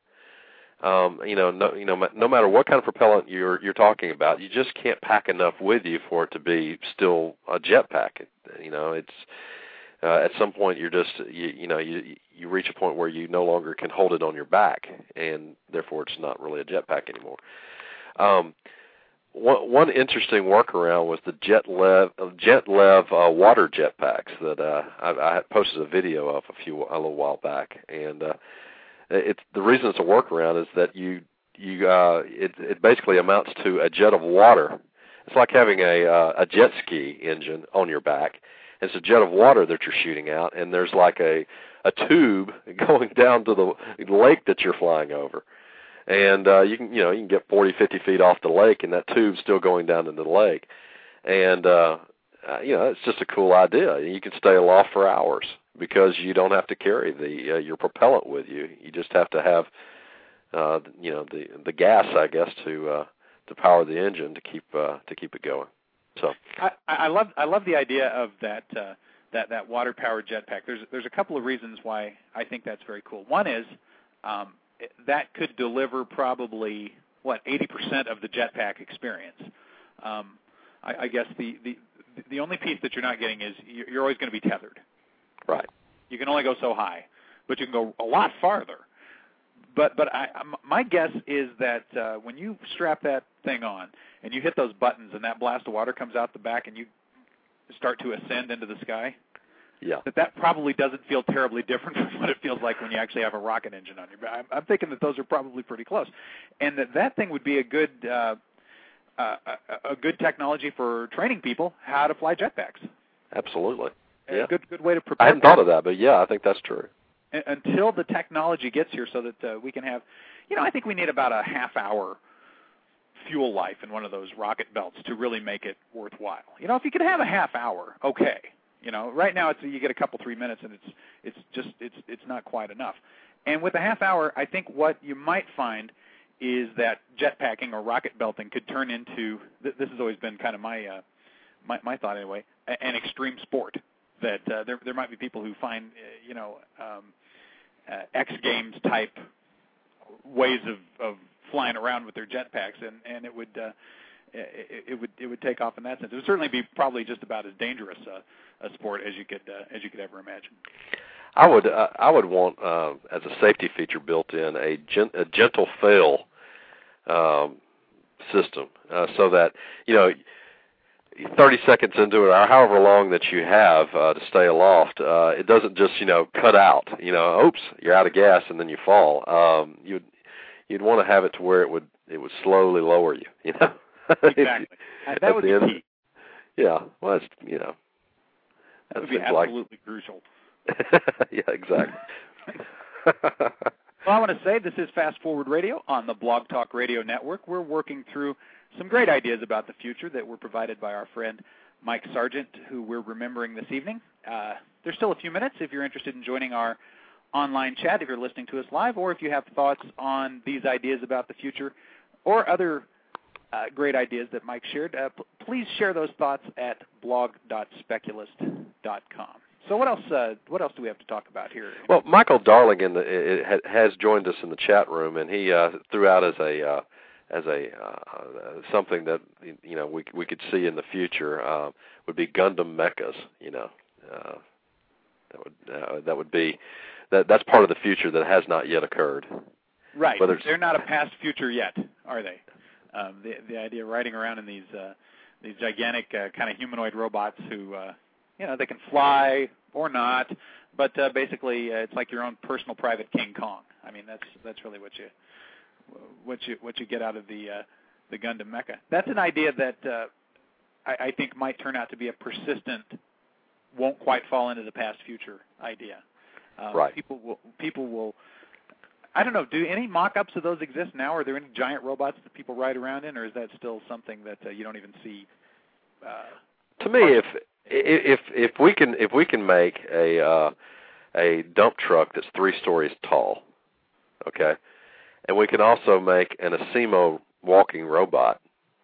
[SPEAKER 4] No matter what kind of propellant you're talking about, you just can't pack enough with you for it to be still a jetpack. It's at some point you're just you reach a point where you no longer can hold it on your back, and therefore it's not really a jetpack anymore. One interesting workaround was the JetLev water jetpacks that I had posted a video of a little while back, and the reason it's a workaround is that it basically amounts to a jet of water. It's like having a jet ski engine on your back. It's a jet of water that you're shooting out, and there's like a tube going down to the lake that you're flying over. And you can get 40, 50 feet off the lake, and that tube's still going down into the lake. And it's just a cool idea. You can stay aloft for hours because you don't have to carry your propellant with you. You just have to have the gas, I guess, to power the engine to keep it going. So
[SPEAKER 3] I love the idea of that water powered jetpack. There's a couple of reasons why I think that's very cool. One is that could deliver probably 80% of the jetpack experience. I guess the only piece that you're not getting is you're always going to be tethered.
[SPEAKER 4] Right.
[SPEAKER 3] You can only go so high, but you can go a lot farther. But my guess is that when you strap that thing on and you hit those buttons and that blast of water comes out the back and you start to ascend into the sky,
[SPEAKER 4] yeah,
[SPEAKER 3] that probably doesn't feel terribly different from what it feels like when you actually have a rocket engine on your back. I'm thinking that those are probably pretty close, and that thing would be a good technology for training people how to fly jetpacks.
[SPEAKER 4] Absolutely. Yeah.
[SPEAKER 3] A good way to prepare.
[SPEAKER 4] I hadn't thought of that, but yeah, I think that's true.
[SPEAKER 3] Until the technology gets here so that we can have, I think we need about a half hour fuel life in one of those rocket belts to really make it worthwhile. If you could have a half hour, okay. Right now you get a couple 3 minutes, and it's not quite enough. And with a half hour, I think what you might find is that jetpacking or rocket belting could turn into, this has always been kind of my thought anyway, an extreme sport. That there might be people who find X Games type ways of flying around with their jetpacks, and it would take off in that sense. It would certainly be probably just about as dangerous a sport as you could ever imagine.
[SPEAKER 4] I would want as a safety feature built in a gentle fail system, so that 30 seconds into it, or however long that you have to stay aloft, it doesn't just cut out. Oops, you're out of gas, and then you fall. You'd want to have it to where it would slowly lower you.
[SPEAKER 3] Exactly. That would be key.
[SPEAKER 4] Yeah. Well, it's
[SPEAKER 3] that would be absolutely crucial.
[SPEAKER 4] Yeah, exactly.
[SPEAKER 3] Well, I want to say this is Fast Forward Radio on the Blog Talk Radio Network. We're working through some great ideas about the future that were provided by our friend Mike Sargent, who we're remembering this evening. There's still a few minutes if you're interested in joining our online chat, if you're listening to us live, or if you have thoughts on these ideas about the future or other great ideas that Mike shared. Please share those thoughts at blog.speculist.com. So what else do we have to talk about here?
[SPEAKER 4] Well, Michael Darling has joined us in the chat room, and he threw out as a something that we could see in the future would be Gundam mechas. That would be that's part of the future that has not yet occurred.
[SPEAKER 3] Right. They're not a past future yet, are they? The idea of riding around in these gigantic kind of humanoid robots who they can fly or not, but basically it's like your own personal private King Kong. I mean, that's really what you get out of the Gundam mecha. That's an idea that I think might turn out to be a persistent, won't quite fall into the past future idea.
[SPEAKER 4] Right.
[SPEAKER 3] People will. I don't know. Do any mock-ups of those exist now? Are there any giant robots that people ride around in, or is that still something that you don't even see?
[SPEAKER 4] To me, if we can make a dump truck that's 3 stories tall, okay, and we can also make an Asimo walking robot.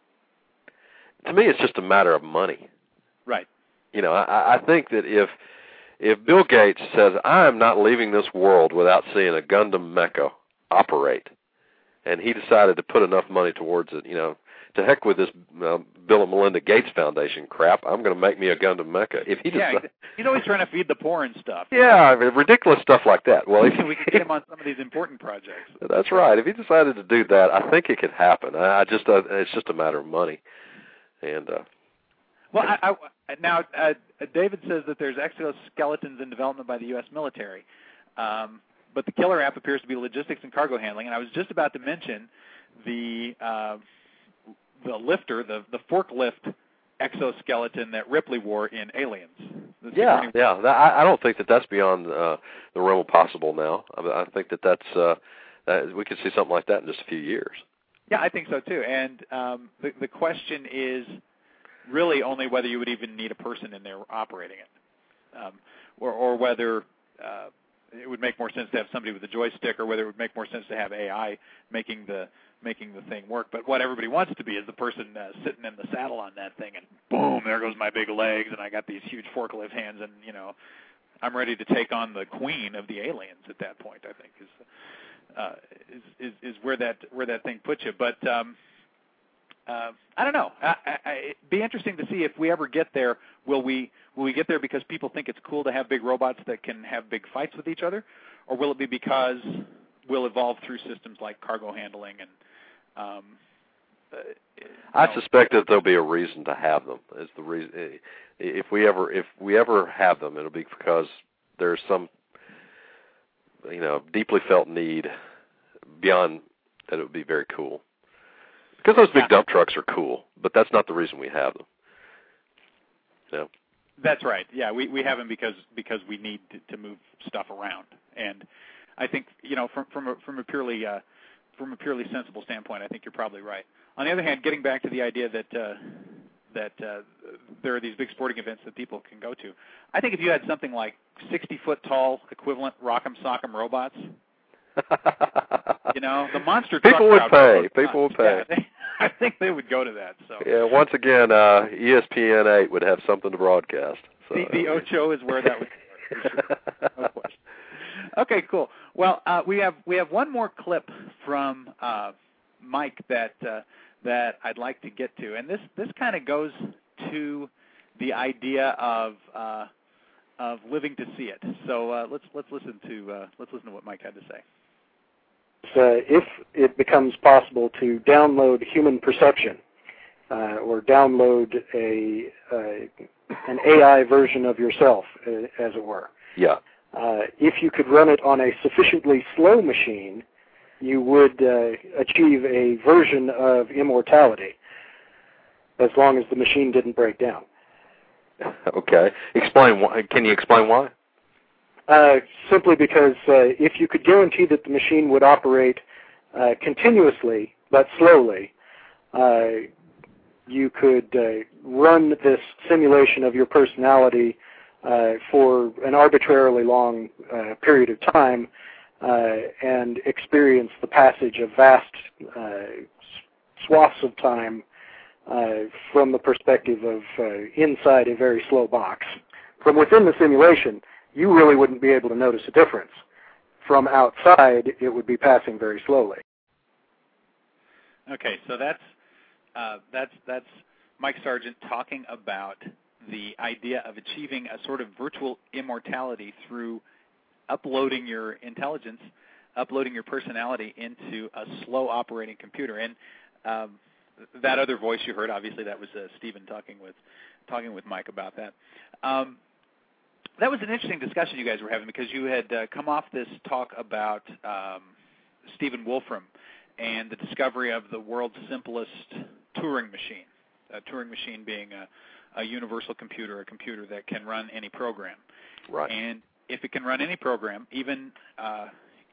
[SPEAKER 4] To me, it's just a matter of money.
[SPEAKER 3] Right.
[SPEAKER 4] I think that if Bill Gates says, I am not leaving this world without seeing a Gundam mecha operate, and he decided to put enough money towards it, to heck with this Bill and Melinda Gates Foundation crap, I'm going to make me a Gundam mecha. If he
[SPEAKER 3] he's always trying to feed the poor and stuff.
[SPEAKER 4] Yeah, ridiculous stuff like that. Well,
[SPEAKER 3] we can get him on some of these important projects.
[SPEAKER 4] That's right. If he decided to do that, I think it could happen. It's just a matter of money. And
[SPEAKER 3] well, now David says that there's exoskeletons in development by the U.S. military, but the killer app appears to be logistics and cargo handling. And I was just about to mention the lifter, the forklift exoskeleton that Ripley wore in Aliens.
[SPEAKER 4] Yeah. I don't think that's beyond the realm of possible now. I think that's we could see something like that in just a few years.
[SPEAKER 3] Yeah, I think so too. And the question is really only whether you would even need a person in there operating it, or whether it would make more sense to have somebody with a joystick, or whether it would make more sense to have AI making the thing work. But what everybody wants to be is the person sitting in the saddle on that thing, and boom, there goes my big legs, and I got these huge forklift hands, and I'm ready to take on the queen of the aliens at that point. I think is where that thing puts you. But I don't know. It'd be interesting to see if we ever get there. Will we get there because people think it's cool to have big robots that can have big fights with each other, or will it be because we'll evolve through systems like cargo handling and
[SPEAKER 4] I suspect that there'll be a reason to have them. Is the reason if we ever have them, it'll be because there's some deeply felt need beyond that. It would be very cool. Because those big dump trucks are cool, but that's not the reason we have them. Yeah.
[SPEAKER 3] That's right. Yeah, we have them because we need to move stuff around, and I think from a purely from a purely sensible standpoint, I think you're probably right. On the other hand, getting back to the idea that there are these big sporting events that people can go to, I think if you had something like 60-foot tall equivalent Rock'em Sock'em robots, the monster truck
[SPEAKER 4] people would
[SPEAKER 3] crowd
[SPEAKER 4] pay. People would pay.
[SPEAKER 3] Yeah, I think they would go to that. So
[SPEAKER 4] yeah, once again, ESPN 8 would have something to broadcast. So.
[SPEAKER 3] The Ocho is where that would be, for sure. No question. Okay, cool. Well, we have one more clip from Mike that I'd like to get to, and this kind of goes to the idea of living to see it. So let's listen to what Mike had to say.
[SPEAKER 2] If it becomes possible to download human perception or download an AI version of yourself, as it were.
[SPEAKER 4] Yeah.
[SPEAKER 2] If you could run it on a sufficiently slow machine, you would achieve a version of immortality, as long as the machine didn't break down.
[SPEAKER 4] Okay. Explain why. Can you explain why?
[SPEAKER 2] Simply because if you could guarantee that the machine would operate continuously but slowly, you could run this simulation of your personality for an arbitrarily long period of time and experience the passage of vast swaths of time from the perspective of inside a very slow box. From within the simulation, you really wouldn't be able to notice a difference. From outside, it would be passing very slowly.
[SPEAKER 3] Okay, so that's Mike Sargent talking about the idea of achieving a sort of virtual immortality through uploading your intelligence, uploading your personality into a slow operating computer. And that other voice you heard, obviously, that was Stephen talking with Mike about that. That was an interesting discussion you guys were having because you had come off this talk about Stephen Wolfram and the discovery of the world's simplest Turing machine, a Turing machine being a universal computer, a computer that can run any program.
[SPEAKER 4] Right.
[SPEAKER 3] And if it can run any program, even a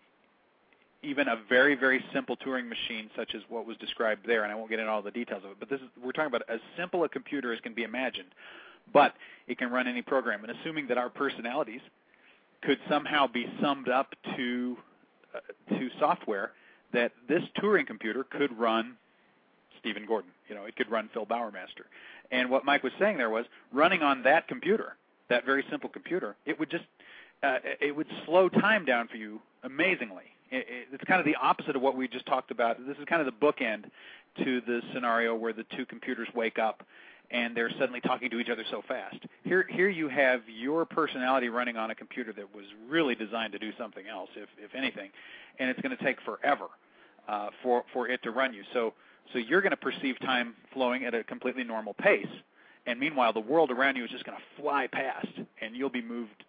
[SPEAKER 3] very, very simple Turing machine such as what was described there, and I won't get into all the details of it, but we're talking about as simple a computer as can be imagined, but it can run any program. And assuming that our personalities could somehow be summed up to software, that this Turing computer could run Stephen Gordon. It could run Phil Bowermaster. And what Mike was saying there was, running on that computer, that very simple computer, it would just it would slow time down for you amazingly. It's kind of the opposite of what we just talked about. This is kind of the bookend to the scenario where the two computers wake up and they're suddenly talking to each other so fast. Here you have your personality running on a computer that was really designed to do something else, if anything, and it's going to take forever for it to run you. So you're going to perceive time flowing at a completely normal pace, and meanwhile the world around you is just going to fly past, and you'll be moved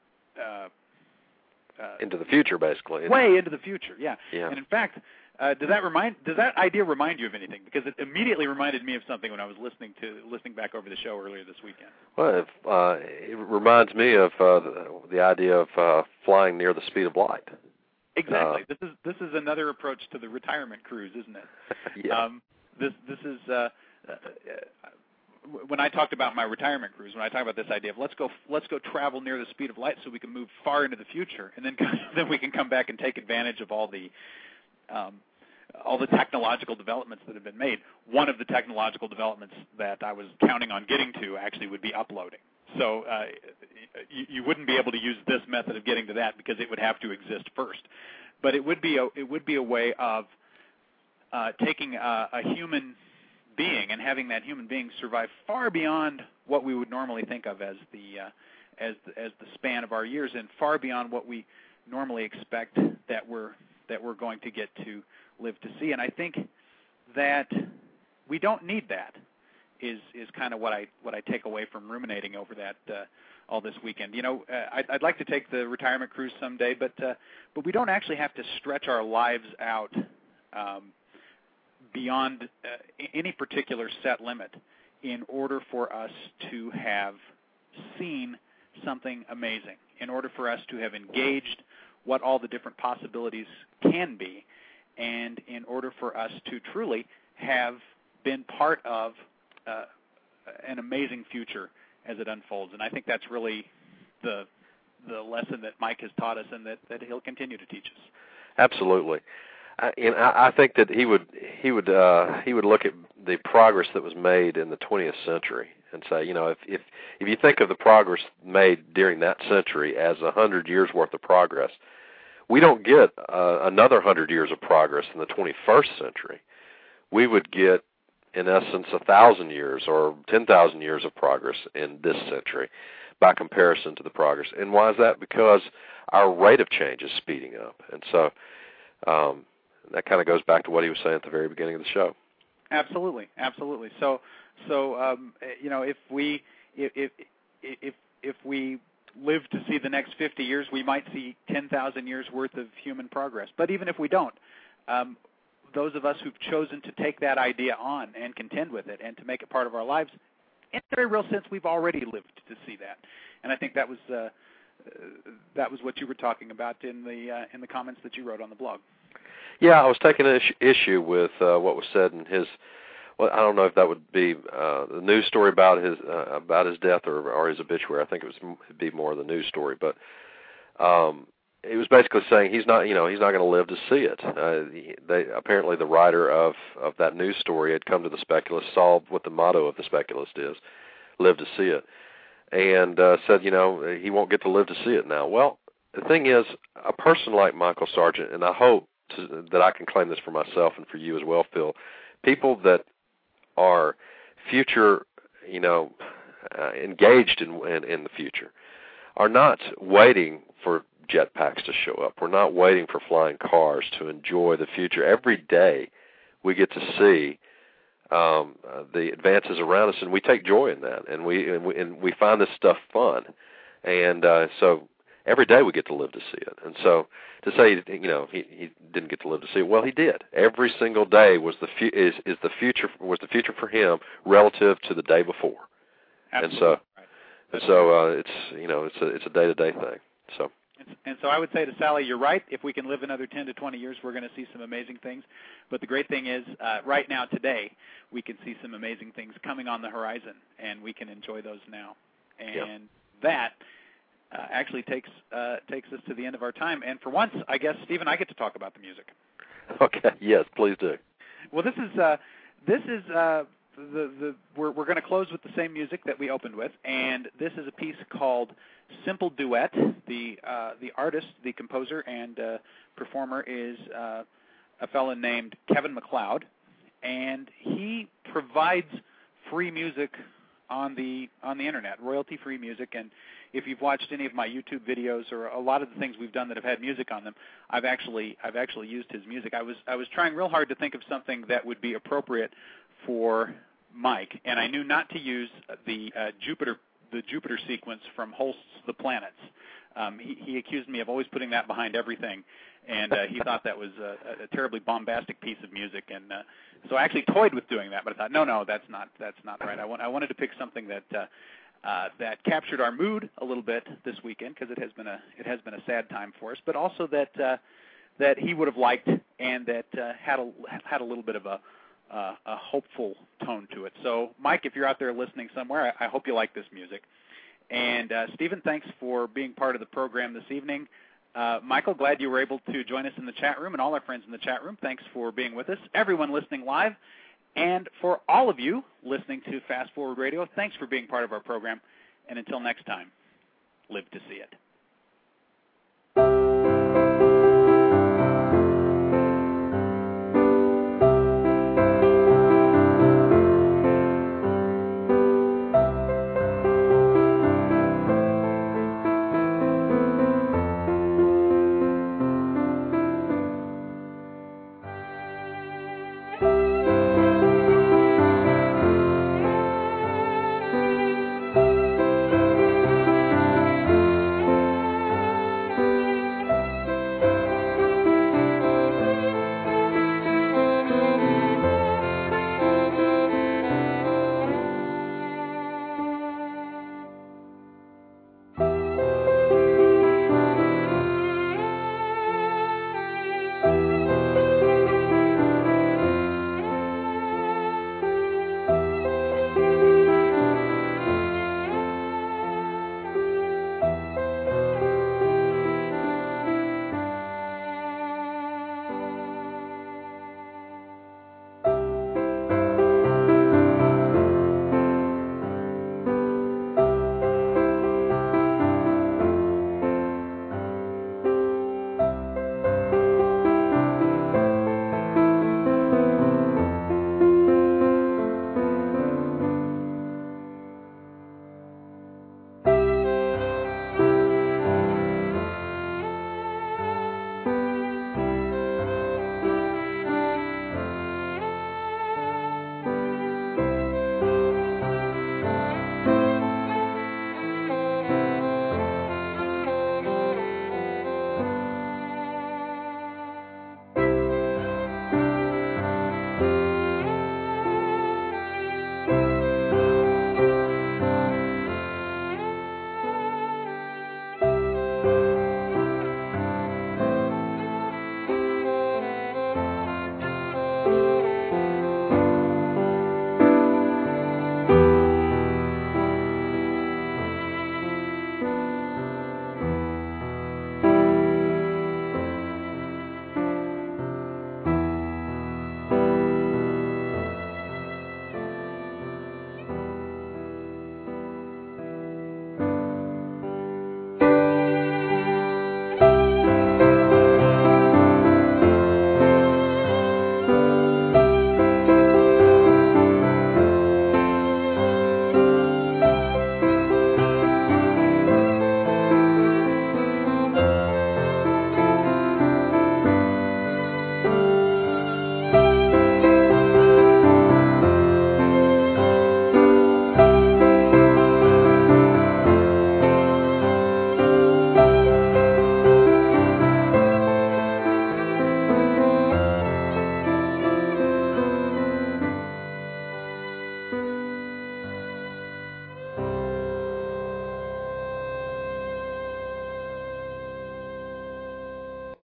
[SPEAKER 4] into the future, basically.
[SPEAKER 3] Way into the future, yeah.
[SPEAKER 4] Yeah.
[SPEAKER 3] And in fact, does that idea remind you of anything? Because it immediately reminded me of something when I was listening back over the show earlier this weekend.
[SPEAKER 4] Well, it reminds me of the idea of flying near the speed of light.
[SPEAKER 3] Exactly. This is another approach to the retirement cruise, isn't it?
[SPEAKER 4] Yeah.
[SPEAKER 3] This is when I talked about my retirement cruise, when I talk about this idea of let's go travel near the speed of light so we can move far into the future, and then we can come back and take advantage of all the technological developments that have been made. One of the technological developments that I was counting on getting to actually would be uploading. So you wouldn't be able to use this method of getting to that because it would have to exist first. But it would be a way of taking a human being and having that human being survive far beyond what we would normally think of as the span of our years, and far beyond what we normally expect that we're going to get to live to see. And I think that we don't need that is kind of what I take away from ruminating over that all this weekend. I'd like to take the retirement cruise someday, but we don't actually have to stretch our lives out beyond any particular set limit in order for us to have seen something amazing, in order for us to have engaged what all the different possibilities can be, and in order for us to truly have been part of an amazing future as it unfolds. And I think that's really the lesson that Mike has taught us, and that he'll continue to teach us.
[SPEAKER 4] Absolutely. And I think that he would look at the progress that was made in the 20th century and say, if you think of the progress made during that century as 100 years worth of progress, we don't get another 100 years of progress in the 21st century. We would get, in essence, 1,000 years or 10,000 years of progress in this century by comparison to the progress. And why is that? Because our rate of change is speeding up. And so that kind of goes back to what he was saying at the very beginning of the show.
[SPEAKER 3] Absolutely, absolutely. So if we live to see the next 50 years, we might see 10,000 years worth of human progress. But even if we don't, those of us who've chosen to take that idea on and contend with it and to make it part of our lives, in a very real sense, we've already lived to see that. And I think that was what you were talking about in the comments that you wrote on the blog.
[SPEAKER 4] Yeah, I was taking an issue with what was said in his. Well, I don't know if that would be the news story about his death or his obituary. I think it'd be more of the news story, but he was basically saying he's not going to live to see it. Apparently the writer of that news story had come to the Speculist, saw what the motto of the Speculist is, live to see it, and said he won't get to live to see it now. Well, the thing is, a person like Michael Sargent, and I hope that I can claim this for myself and for you as well, Phil, people that are future, engaged in the future, are not waiting for jetpacks to show up. We're not waiting for flying cars to enjoy the future. Every day we get to see the advances around us, and we take joy in that, and we find this stuff fun, and so every day we get to live to see it. And so to say he didn't get to live to see it, well, he did. Every single day was the future for him relative to the day before.
[SPEAKER 3] Absolutely.
[SPEAKER 4] And so it's a day-to-day thing.
[SPEAKER 3] And so I would say to Sally, you're right. If we can live another 10 to 20 years, we're going to see some amazing things. But the great thing is, right now, today, we can see some amazing things coming on the horizon, and we can enjoy those now. And that actually takes us to the end of our time. And for once, I guess, Stephen, I get to talk about the music.
[SPEAKER 4] Okay. Yes, please do.
[SPEAKER 3] Well, we're going to close with the same music that we opened with, and this is a piece called Simple Duet. The artist, the composer, and performer is a fellow named Kevin MacLeod, and he provides free music on the internet, royalty-free music. And if you've watched any of my YouTube videos or a lot of the things we've done that have had music on them, I've actually used his music. I was trying real hard to think of something that would be appropriate for Mike, and I knew not to use the Jupiter sequence from Holst's The Planets. He accused me of always putting that behind everything, and he thought that was a terribly bombastic piece of music, and so I actually toyed with doing that, but I thought, no, that's not right. I wanted to pick something that captured our mood a little bit this weekend, because it has been a sad time for us, but also that he would have liked, and that had a little bit of a hopeful tone to it. So, Mike, if you're out there listening somewhere, I hope you like this music. And Stephen, thanks for being part of the program this evening. Michael, glad you were able to join us in the chat room, and all our friends in the chat room, thanks for being with us. Everyone listening live, and for all of you listening to Fast Forward Radio, thanks for being part of our program. And until next time, live to see it.